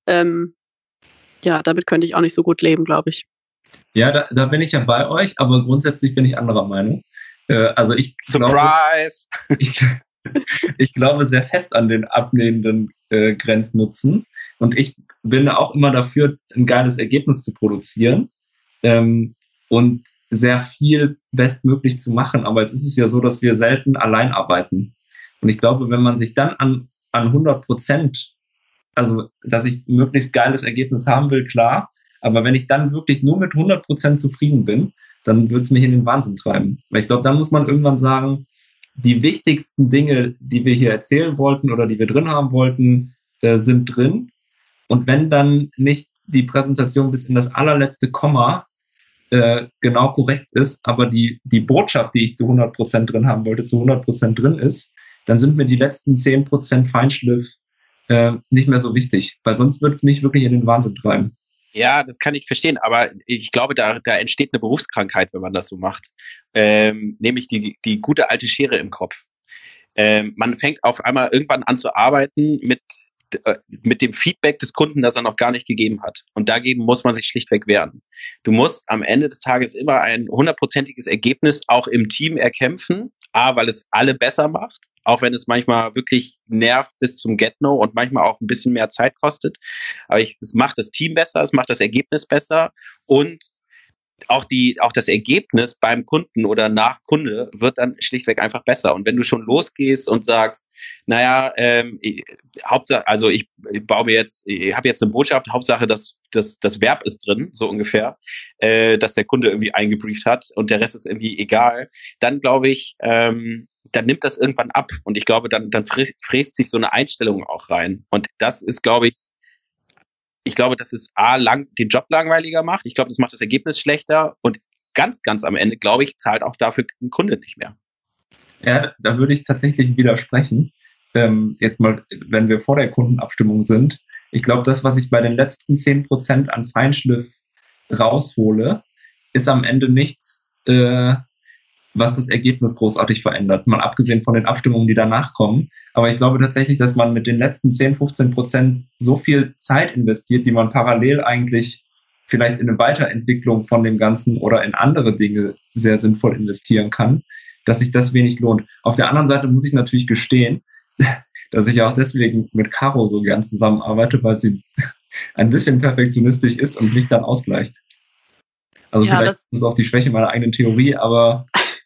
Ja, damit könnte ich auch nicht so gut leben, glaube ich. Ja, da bin ich ja bei euch, aber grundsätzlich bin ich anderer Meinung. Also Surprise! Ich glaube sehr fest an den abnehmenden Grenznutzen und ich bin auch immer dafür, ein geiles Ergebnis zu produzieren. Und sehr viel bestmöglich zu machen. Aber jetzt ist es ja so, dass wir selten allein arbeiten. Und ich glaube, wenn man sich dann an 100%, also dass ich ein möglichst geiles Ergebnis haben will, klar. Aber wenn ich dann wirklich nur mit 100% zufrieden bin, dann wird es mich in den Wahnsinn treiben. Weil ich glaube, dann muss man irgendwann sagen, die wichtigsten Dinge, die wir hier erzählen wollten oder die wir drin haben wollten, sind drin. Und wenn dann nicht die Präsentation bis in das allerletzte Komma genau korrekt ist, aber die Botschaft, die ich zu 100% drin haben wollte, zu 100% drin ist, dann sind mir die letzten 10% Feinschliff nicht mehr so wichtig, weil sonst wird es mich wirklich in den Wahnsinn treiben. Ja, das kann ich verstehen, aber ich glaube, da entsteht eine Berufskrankheit, wenn man das so macht. Nämlich die gute alte Schere im Kopf. Man fängt auf einmal irgendwann an zu arbeiten mit dem Feedback des Kunden, das er noch gar nicht gegeben hat. Und dagegen muss man sich schlichtweg wehren. Du musst am Ende des Tages immer ein 100%iges Ergebnis auch im Team erkämpfen. Weil es alle besser macht, auch wenn es manchmal wirklich nervt bis zum Get-No und manchmal auch ein bisschen mehr Zeit kostet. Aber es macht das Team besser, es macht das Ergebnis besser und auch das Ergebnis beim Kunden oder nach Kunde wird dann schlichtweg einfach besser. Und wenn du schon losgehst und sagst, naja, Hauptsache, also ich habe jetzt eine Botschaft, Hauptsache, das Verb ist drin, so ungefähr, dass der Kunde irgendwie eingebrieft hat und der Rest ist irgendwie egal, dann glaube ich, dann nimmt das irgendwann ab. Und ich glaube, dann fräst sich so eine Einstellung auch rein. Und das ist, glaube ich glaube, dass es den Job langweiliger macht. Ich glaube, das macht das Ergebnis schlechter. Und ganz, ganz am Ende, glaube ich, zahlt auch dafür ein Kunde nicht mehr. Ja, da würde ich tatsächlich widersprechen. Jetzt mal, wenn wir vor der Kundenabstimmung sind. Ich glaube, das, was ich bei den letzten 10% an Feinschliff raushole, ist am Ende nichts, was das Ergebnis großartig verändert. Mal abgesehen von den Abstimmungen, die danach kommen. Aber ich glaube tatsächlich, dass man mit den letzten 10-15% so viel Zeit investiert, die man parallel eigentlich vielleicht in eine Weiterentwicklung von dem Ganzen oder in andere Dinge sehr sinnvoll investieren kann, dass sich das wenig lohnt. Auf der anderen Seite muss ich natürlich gestehen, dass ich auch deswegen mit Caro so gern zusammenarbeite, weil sie ein bisschen perfektionistisch ist und mich dann ausgleicht. Also ja, vielleicht ist es auch die Schwäche meiner eigenen Theorie, aber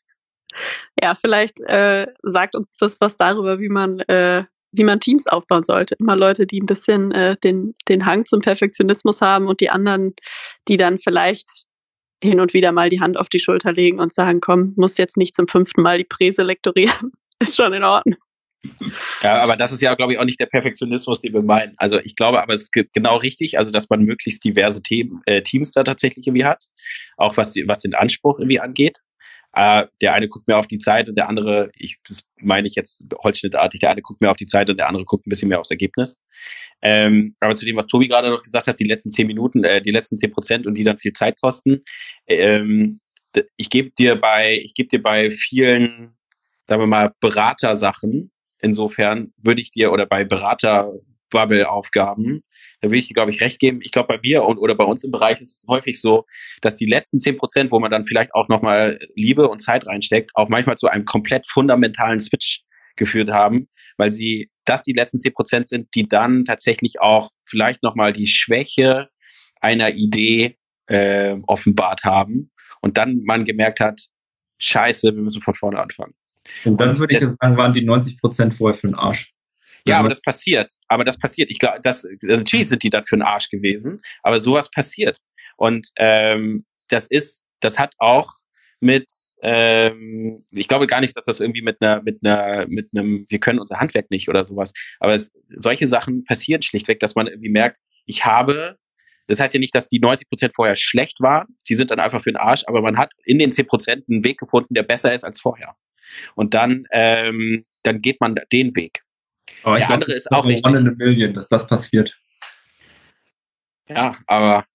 ja, vielleicht sagt uns das was darüber, wie man Teams aufbauen sollte. Immer Leute, die ein bisschen den Hang zum Perfektionismus haben und die anderen, die dann vielleicht hin und wieder mal die Hand auf die Schulter legen und sagen, komm, musst jetzt nicht zum 5. Mal die Präse lektorieren. Ist schon in Ordnung. Ja, aber das ist ja, glaube ich, auch nicht der Perfektionismus, den wir meinen. Also ich glaube, aber es ist genau richtig, also dass man möglichst diverse Teams da tatsächlich irgendwie hat, auch was den Anspruch irgendwie angeht. Der eine guckt mehr auf die Zeit und der andere, das meine ich jetzt holzschnittartig, der eine guckt mehr auf die Zeit und der andere guckt ein bisschen mehr aufs Ergebnis. Aber zu dem, was Tobi gerade noch gesagt hat, die letzten 10 Minuten, die letzten 10% und die dann viel Zeit kosten, ich gebe dir bei vielen, sagen wir mal, Beratersachen, insofern würde ich dir, oder bei Berater-Bubble-Aufgaben, da würde ich dir, glaube ich, recht geben. Ich glaube, bei mir oder bei uns im Bereich ist es häufig so, dass die letzten 10%, wo man dann vielleicht auch nochmal Liebe und Zeit reinsteckt, auch manchmal zu einem komplett fundamentalen Switch geführt haben, weil die letzten 10% sind, die dann tatsächlich auch vielleicht nochmal die Schwäche einer Idee offenbart haben und dann man gemerkt hat, scheiße, wir müssen von vorne anfangen. Und dann würde ich jetzt sagen, waren die 90% vorher für den Arsch. Ja, aber das passiert. Ich glaube, natürlich sind die dann für den Arsch gewesen, aber sowas passiert. Und das hat auch mit, ich glaube gar nicht, dass das irgendwie mit einem, wir können unser Handwerk nicht oder sowas. Aber solche Sachen passieren schlichtweg, dass man irgendwie merkt, das heißt ja nicht, dass die 90% vorher schlecht waren, die sind dann einfach für den Arsch, aber man hat in den 10% einen Weg gefunden, der besser ist als vorher. Und dann geht man den Weg. Aber der andere ist auch richtig. One in a million, dass das passiert. Ja, aber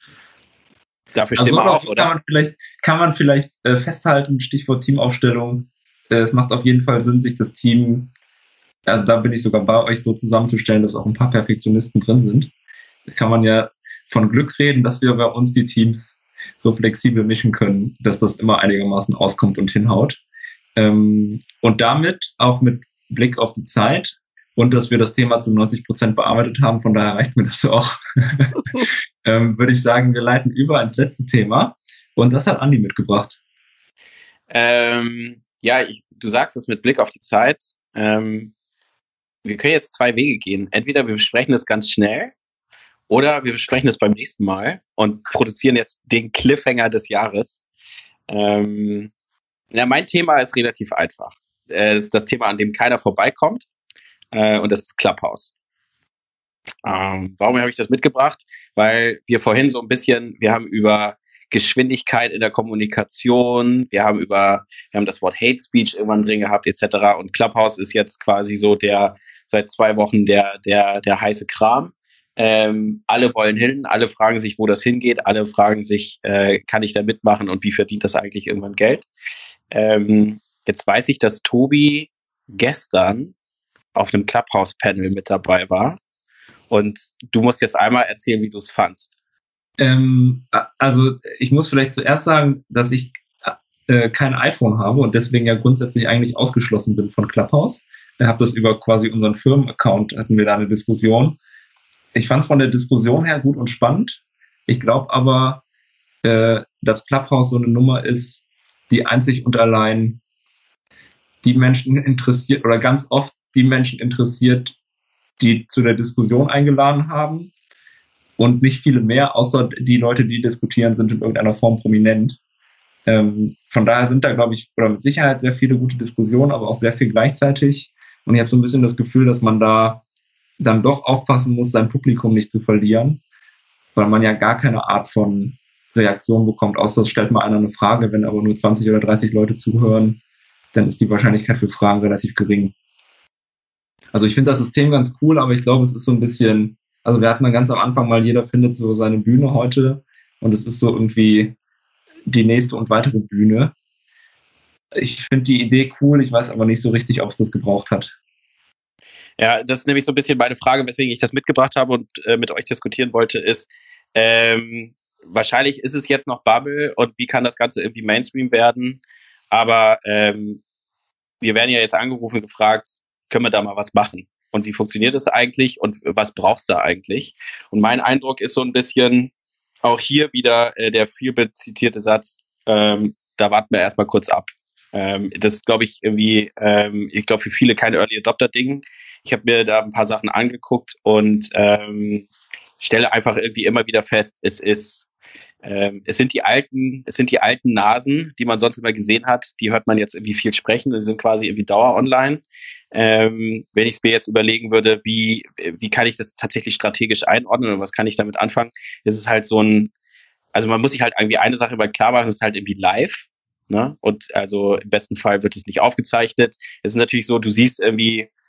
dafür stehen wir auch, oder? Kann man vielleicht festhalten, Stichwort Teamaufstellung. Es macht auf jeden Fall Sinn, sich das Team, also da bin ich sogar bei euch, so zusammenzustellen, dass auch ein paar Perfektionisten drin sind. Da kann man ja von Glück reden, dass wir bei uns die Teams so flexibel mischen können, dass das immer einigermaßen auskommt und hinhaut. Und damit auch mit Blick auf die Zeit und dass wir das Thema zu 90% bearbeitet haben, von daher reicht mir das auch, würde ich sagen, wir leiten über ins letzte Thema. Und das hat Andi mitgebracht. Du sagst es mit Blick auf die Zeit. Wir können jetzt zwei Wege gehen. Entweder wir besprechen das ganz schnell oder wir besprechen es beim nächsten Mal und produzieren jetzt den Cliffhanger des Jahres. Mein Thema ist relativ einfach. Es ist das Thema, an dem keiner vorbeikommt. Und das ist Clubhouse. Warum habe ich das mitgebracht? Weil wir vorhin so ein bisschen, wir haben über Geschwindigkeit in der Kommunikation, wir haben das Wort Hate Speech irgendwann drin gehabt, etc. Und Clubhouse ist jetzt quasi so seit 2 Wochen der heiße Kram. Alle wollen hin, alle fragen sich, wo das hingeht, alle fragen sich, kann ich da mitmachen und wie verdient das eigentlich irgendwann Geld? Jetzt weiß ich, dass Tobi gestern auf einem Clubhouse-Panel mit dabei war. Und du musst jetzt einmal erzählen, wie du es fandst. Also ich muss vielleicht zuerst sagen, dass ich kein iPhone habe und deswegen ja grundsätzlich eigentlich ausgeschlossen bin von Clubhouse. Ich habe das über quasi unseren Firmenaccount, hatten wir da eine Diskussion. Ich fand es von der Diskussion her gut und spannend. Ich glaube aber, dass Clubhouse so eine Nummer ist, die einzig und allein die Menschen interessiert oder ganz oft die Menschen interessiert, die zu der Diskussion eingeladen haben und nicht viele mehr, außer die Leute, die diskutieren, sind in irgendeiner Form prominent. Von daher sind da, glaube ich, oder mit Sicherheit sehr viele gute Diskussionen, aber auch sehr viel gleichzeitig. Und ich habe so ein bisschen das Gefühl, dass man da dann doch aufpassen muss, sein Publikum nicht zu verlieren, weil man ja gar keine Art von Reaktion bekommt, außer es stellt mal einer eine Frage. Wenn aber nur 20 oder 30 Leute zuhören, dann ist die Wahrscheinlichkeit für Fragen relativ gering. Also ich finde das System ganz cool, aber ich glaube, es ist so ein bisschen, also wir hatten dann ganz am Anfang mal, jeder findet so seine Bühne heute und es ist so irgendwie die nächste und weitere Bühne. Ich finde die Idee cool, ich weiß aber nicht so richtig, ob es das gebraucht hat. Ja, das ist nämlich so ein bisschen meine Frage, weswegen ich das mitgebracht habe und mit euch diskutieren wollte, ist, wahrscheinlich ist es jetzt noch Bubble und wie kann das Ganze irgendwie Mainstream werden, aber wir werden ja jetzt angerufen und gefragt, können wir da mal was machen? Und wie funktioniert das eigentlich und was brauchst du da eigentlich? Und mein Eindruck ist so ein bisschen, auch hier wieder der viel zitierte Satz, da warten wir erstmal kurz ab. Das ist, glaube ich, irgendwie, ich glaube, für viele kein Early Adopter-Ding. Ich habe mir da ein paar Sachen angeguckt und stelle einfach irgendwie immer wieder fest, es sind die alten Nasen, die man sonst immer gesehen hat, die hört man jetzt irgendwie viel sprechen, die sind quasi irgendwie Dauer online. Wenn ich es mir jetzt überlegen würde, wie kann ich das tatsächlich strategisch einordnen und was kann ich damit anfangen, ist es halt also man muss sich halt irgendwie eine Sache mal klar machen, es ist halt irgendwie live, ne? Und also im besten Fall wird es nicht aufgezeichnet. Es ist natürlich so, du siehst immer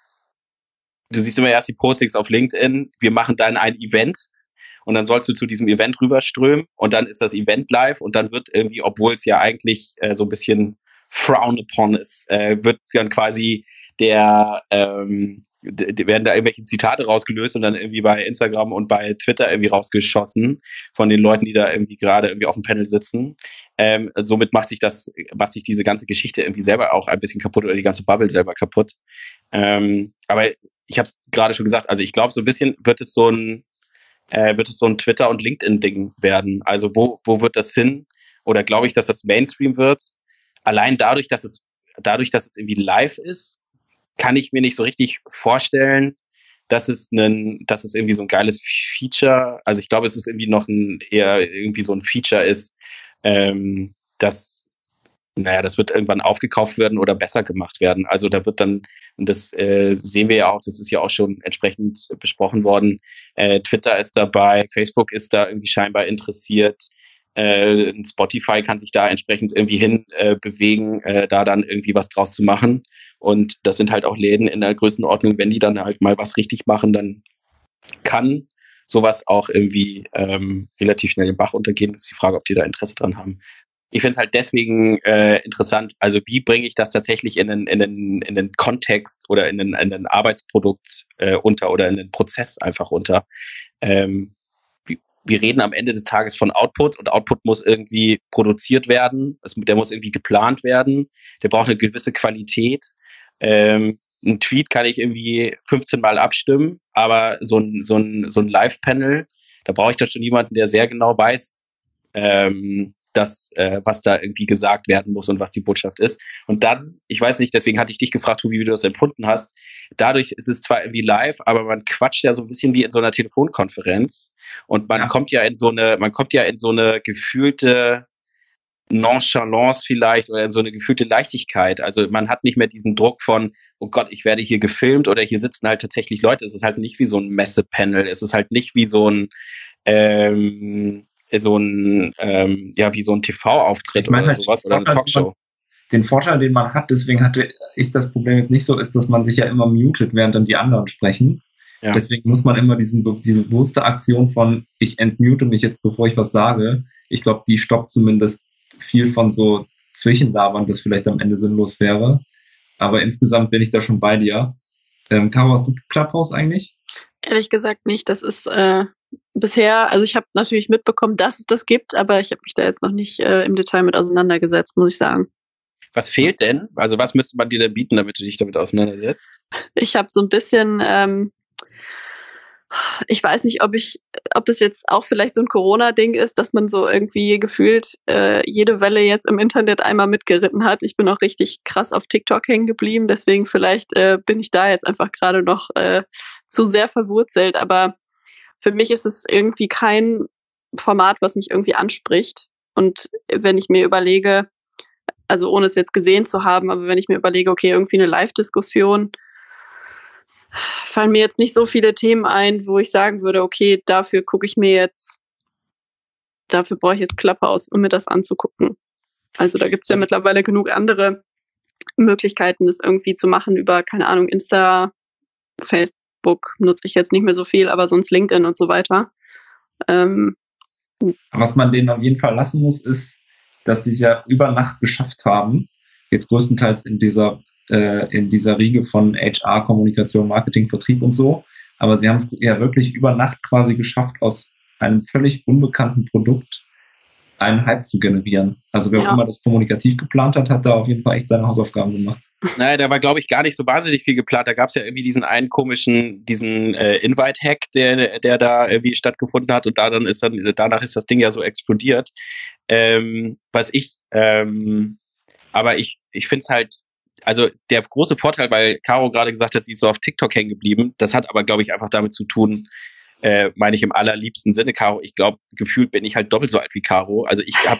erst die Postings auf LinkedIn, wir machen dann ein Event und dann sollst du zu diesem Event rüberströmen und dann ist das Event live und dann wird irgendwie, obwohl es ja eigentlich so ein bisschen frowned upon ist, wird dann quasi werden da irgendwelche Zitate rausgelöst und dann irgendwie bei Instagram und bei Twitter irgendwie rausgeschossen von den Leuten, die da irgendwie gerade irgendwie auf dem Panel sitzen. Somit macht sich diese ganze Geschichte irgendwie selber auch ein bisschen kaputt oder die ganze Bubble selber kaputt. Aber ich habe es gerade schon gesagt, also ich glaube, so ein bisschen wird es so ein Twitter- und LinkedIn-Ding werden. Also wo wird das hin? Oder glaube ich, dass das Mainstream wird? Allein dadurch, dass es irgendwie live ist, kann ich mir nicht so richtig vorstellen, dass es irgendwie so ein geiles Feature, also ich glaube, es ist irgendwie noch eher irgendwie so ein Feature ist, das wird irgendwann aufgekauft werden oder besser gemacht werden. Also da wird dann, und das sehen wir ja auch, das ist ja auch schon entsprechend besprochen worden, Twitter ist dabei, Facebook ist da irgendwie scheinbar interessiert, Spotify kann sich da entsprechend irgendwie hin bewegen, da dann irgendwie was draus zu machen. Und das sind halt auch Läden in der Größenordnung, wenn die dann halt mal was richtig machen, dann kann sowas auch irgendwie relativ schnell den Bach untergehen. Das ist die Frage, ob die da Interesse dran haben. Ich finde es halt deswegen interessant, also wie bringe ich das tatsächlich in den Kontext oder in ein Arbeitsprodukt unter oder in den Prozess einfach unter. Wir reden am Ende des Tages von Output und Output muss irgendwie produziert werden, der muss irgendwie geplant werden, der braucht eine gewisse Qualität. Ein Tweet kann ich irgendwie 15 Mal abstimmen, aber so ein Live-Panel, da brauche ich dann schon jemanden, der sehr genau weiß, das, was da irgendwie gesagt werden muss und was die Botschaft ist. Und dann, ich weiß nicht, deswegen hatte ich dich gefragt, Tobi, wie du das empfunden hast. Dadurch ist es zwar irgendwie live, aber man quatscht ja so ein bisschen wie in so einer Telefonkonferenz und man kommt ja in so eine gefühlte Nonchalance vielleicht oder in so eine gefühlte Leichtigkeit. Also man hat nicht mehr diesen Druck von, oh Gott, ich werde hier gefilmt oder hier sitzen halt tatsächlich Leute. Es ist halt nicht wie so ein Messepanel. Es ist halt nicht wie so ein wie so ein TV-Auftritt oder halt sowas oder eine Talkshow. Den Vorteil, den man hat, deswegen hatte ich das Problem jetzt nicht so, ist, dass man sich ja immer mutet, während dann die anderen sprechen. Ja. Deswegen muss man immer diese bewusste Aktion von, ich entmute mich jetzt, bevor ich was sage. Ich glaube, die stoppt zumindest viel von so Zwischenlabern, das vielleicht am Ende sinnlos wäre. Aber insgesamt bin ich da schon bei dir. Caro, hast du Clubhouse eigentlich? Ehrlich gesagt nicht. Das ist bisher, also ich habe natürlich mitbekommen, dass es das gibt, aber ich habe mich da jetzt noch nicht im Detail mit auseinandergesetzt, muss ich sagen. Was fehlt denn? Also was müsste man dir denn bieten, damit du dich damit auseinandersetzt? Ich habe so ein bisschen ich weiß nicht, ob das jetzt auch vielleicht so ein Corona-Ding ist, dass man so irgendwie gefühlt jede Welle jetzt im Internet einmal mitgeritten hat. Ich bin auch richtig krass auf TikTok hängen geblieben, deswegen vielleicht bin ich da jetzt einfach gerade noch zu sehr verwurzelt. Aber für mich ist es irgendwie kein Format, was mich irgendwie anspricht. Und wenn ich mir überlege, also ohne es jetzt gesehen zu haben, aber wenn ich mir überlege, okay, irgendwie eine Live-Diskussion, fallen mir jetzt nicht so viele Themen ein, wo ich sagen würde, okay, dafür brauche ich jetzt Clubhouse, um mir das anzugucken. Also da gibt's ja mittlerweile genug andere Möglichkeiten, das irgendwie zu machen über, keine Ahnung, Insta, Facebook nutze ich jetzt nicht mehr so viel, aber sonst LinkedIn und so weiter. Was man denen auf jeden Fall lassen muss, ist, dass die es ja über Nacht geschafft haben, jetzt größtenteils in dieser Riege von HR, Kommunikation, Marketing, Vertrieb und so. Aber sie haben es ja wirklich über Nacht quasi geschafft, aus einem völlig unbekannten Produkt einen Hype zu generieren. Also wer auch immer das kommunikativ geplant hat, hat da auf jeden Fall echt seine Hausaufgaben gemacht. Naja, da war, glaube ich, gar nicht so wahnsinnig viel geplant. Da gab es ja irgendwie diesen Invite-Hack, der da irgendwie stattgefunden hat und danach ist das Ding ja so explodiert. Aber ich finde es halt, also der große Vorteil, weil Caro gerade gesagt hat, sie ist so auf TikTok hängen geblieben, das hat aber, glaube ich, einfach damit zu tun, meine ich im allerliebsten Sinne, Caro, ich glaube, gefühlt bin ich halt doppelt so alt wie Caro. Also ich komme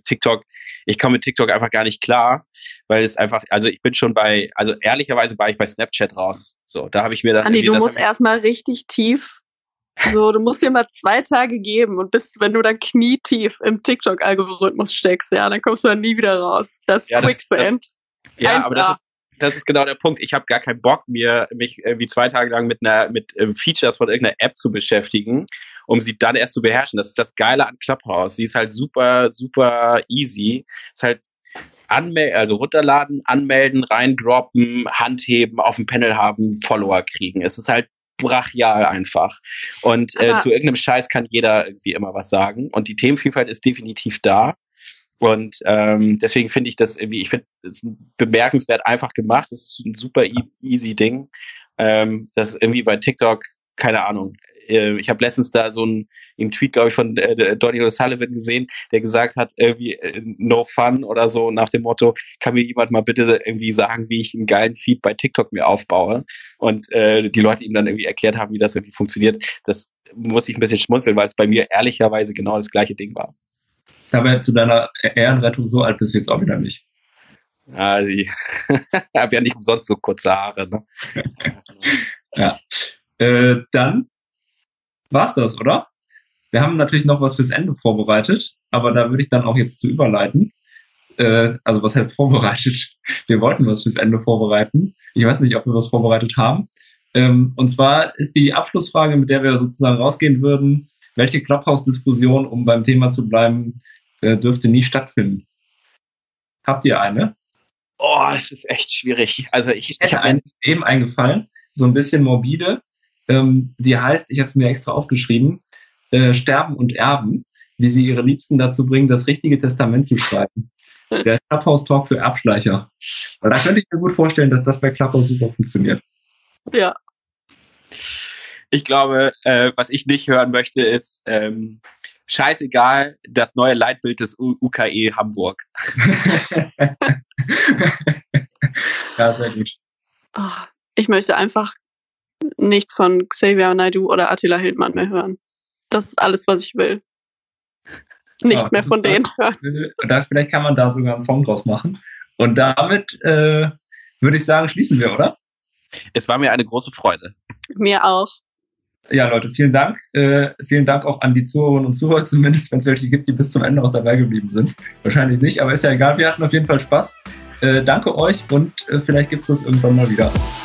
mit TikTok einfach gar nicht klar, weil es einfach, also ich bin schon ehrlicherweise war ich bei Snapchat raus. So, da habe ich mir dann... Andi, du musst erstmal richtig tief, so, du musst dir mal 2 Tage geben und wenn du dann knietief im TikTok-Algorithmus steckst, ja, dann kommst du dann nie wieder raus. Das ist Quicksand. Aber das ist genau der Punkt. Ich habe gar keinen Bock, mich irgendwie 2 Tage lang mit Features von irgendeiner App zu beschäftigen, um sie dann erst zu beherrschen. Das ist das Geile an Clubhouse. Sie ist halt super, super easy. Ist halt runterladen, anmelden, reindroppen, Handheben, auf dem Panel haben, Follower kriegen. Es ist halt brachial einfach. Und zu irgendeinem Scheiß kann jeder irgendwie immer was sagen. Und die Themenvielfalt ist definitiv da. Und deswegen finde ich das irgendwie, es bemerkenswert einfach gemacht. Das ist ein super easy Ding. Das ist irgendwie bei TikTok, keine Ahnung. Ich habe letztens da so einen Tweet, glaube ich, von Donny O'Sullivan gesehen, der gesagt hat, irgendwie no fun oder so nach dem Motto, kann mir jemand mal bitte irgendwie sagen, wie ich einen geilen Feed bei TikTok mir aufbaue. Und die Leute ihm dann irgendwie erklärt haben, wie das irgendwie funktioniert. Das muss ich ein bisschen schmunzeln, weil es bei mir ehrlicherweise genau das gleiche Ding war. Aber zu deiner Ehrenrettung, so alt bist du jetzt auch wieder nicht. Ja, ich habe ja nicht umsonst so kurze Haare. Ne? Ja. Dann war's das, oder? Wir haben natürlich noch was fürs Ende vorbereitet, aber da würde ich dann auch jetzt zu überleiten. Also was heißt vorbereitet? Wir wollten was fürs Ende vorbereiten. Ich weiß nicht, ob wir was vorbereitet haben. Und zwar ist die Abschlussfrage, mit der wir sozusagen rausgehen würden, welche Clubhouse-Diskussion, um beim Thema zu bleiben, dürfte nie stattfinden? Habt ihr eine? Oh, es ist echt schwierig. Also ich habe eine eben eingefallen, so ein bisschen morbide. Die heißt, ich habe es mir extra aufgeschrieben, Sterben und Erben, wie sie ihre Liebsten dazu bringen, das richtige Testament zu schreiben. Der Clubhouse-Talk für Erbschleicher. Und da könnte ich mir gut vorstellen, dass das bei Clubhouse super funktioniert. Ja. Ich glaube, was ich nicht hören möchte, ist scheißegal, das neue Leitbild des UKE Hamburg. Ja, sehr gut. Oh, ich möchte einfach nichts von Xavier Naidoo oder Attila Hildmann mehr hören. Das ist alles, was ich will. Nichts mehr von denen hören. Vielleicht kann man da sogar einen Song draus machen. Und damit würde ich sagen, schließen wir, oder? Es war mir eine große Freude. Mir auch. Ja, Leute, vielen Dank. Vielen Dank auch an die Zuhörerinnen und Zuhörer, zumindest wenn es welche gibt, die bis zum Ende noch dabei geblieben sind. Wahrscheinlich nicht, aber ist ja egal. Wir hatten auf jeden Fall Spaß. Danke euch und vielleicht gibt es das irgendwann mal wieder.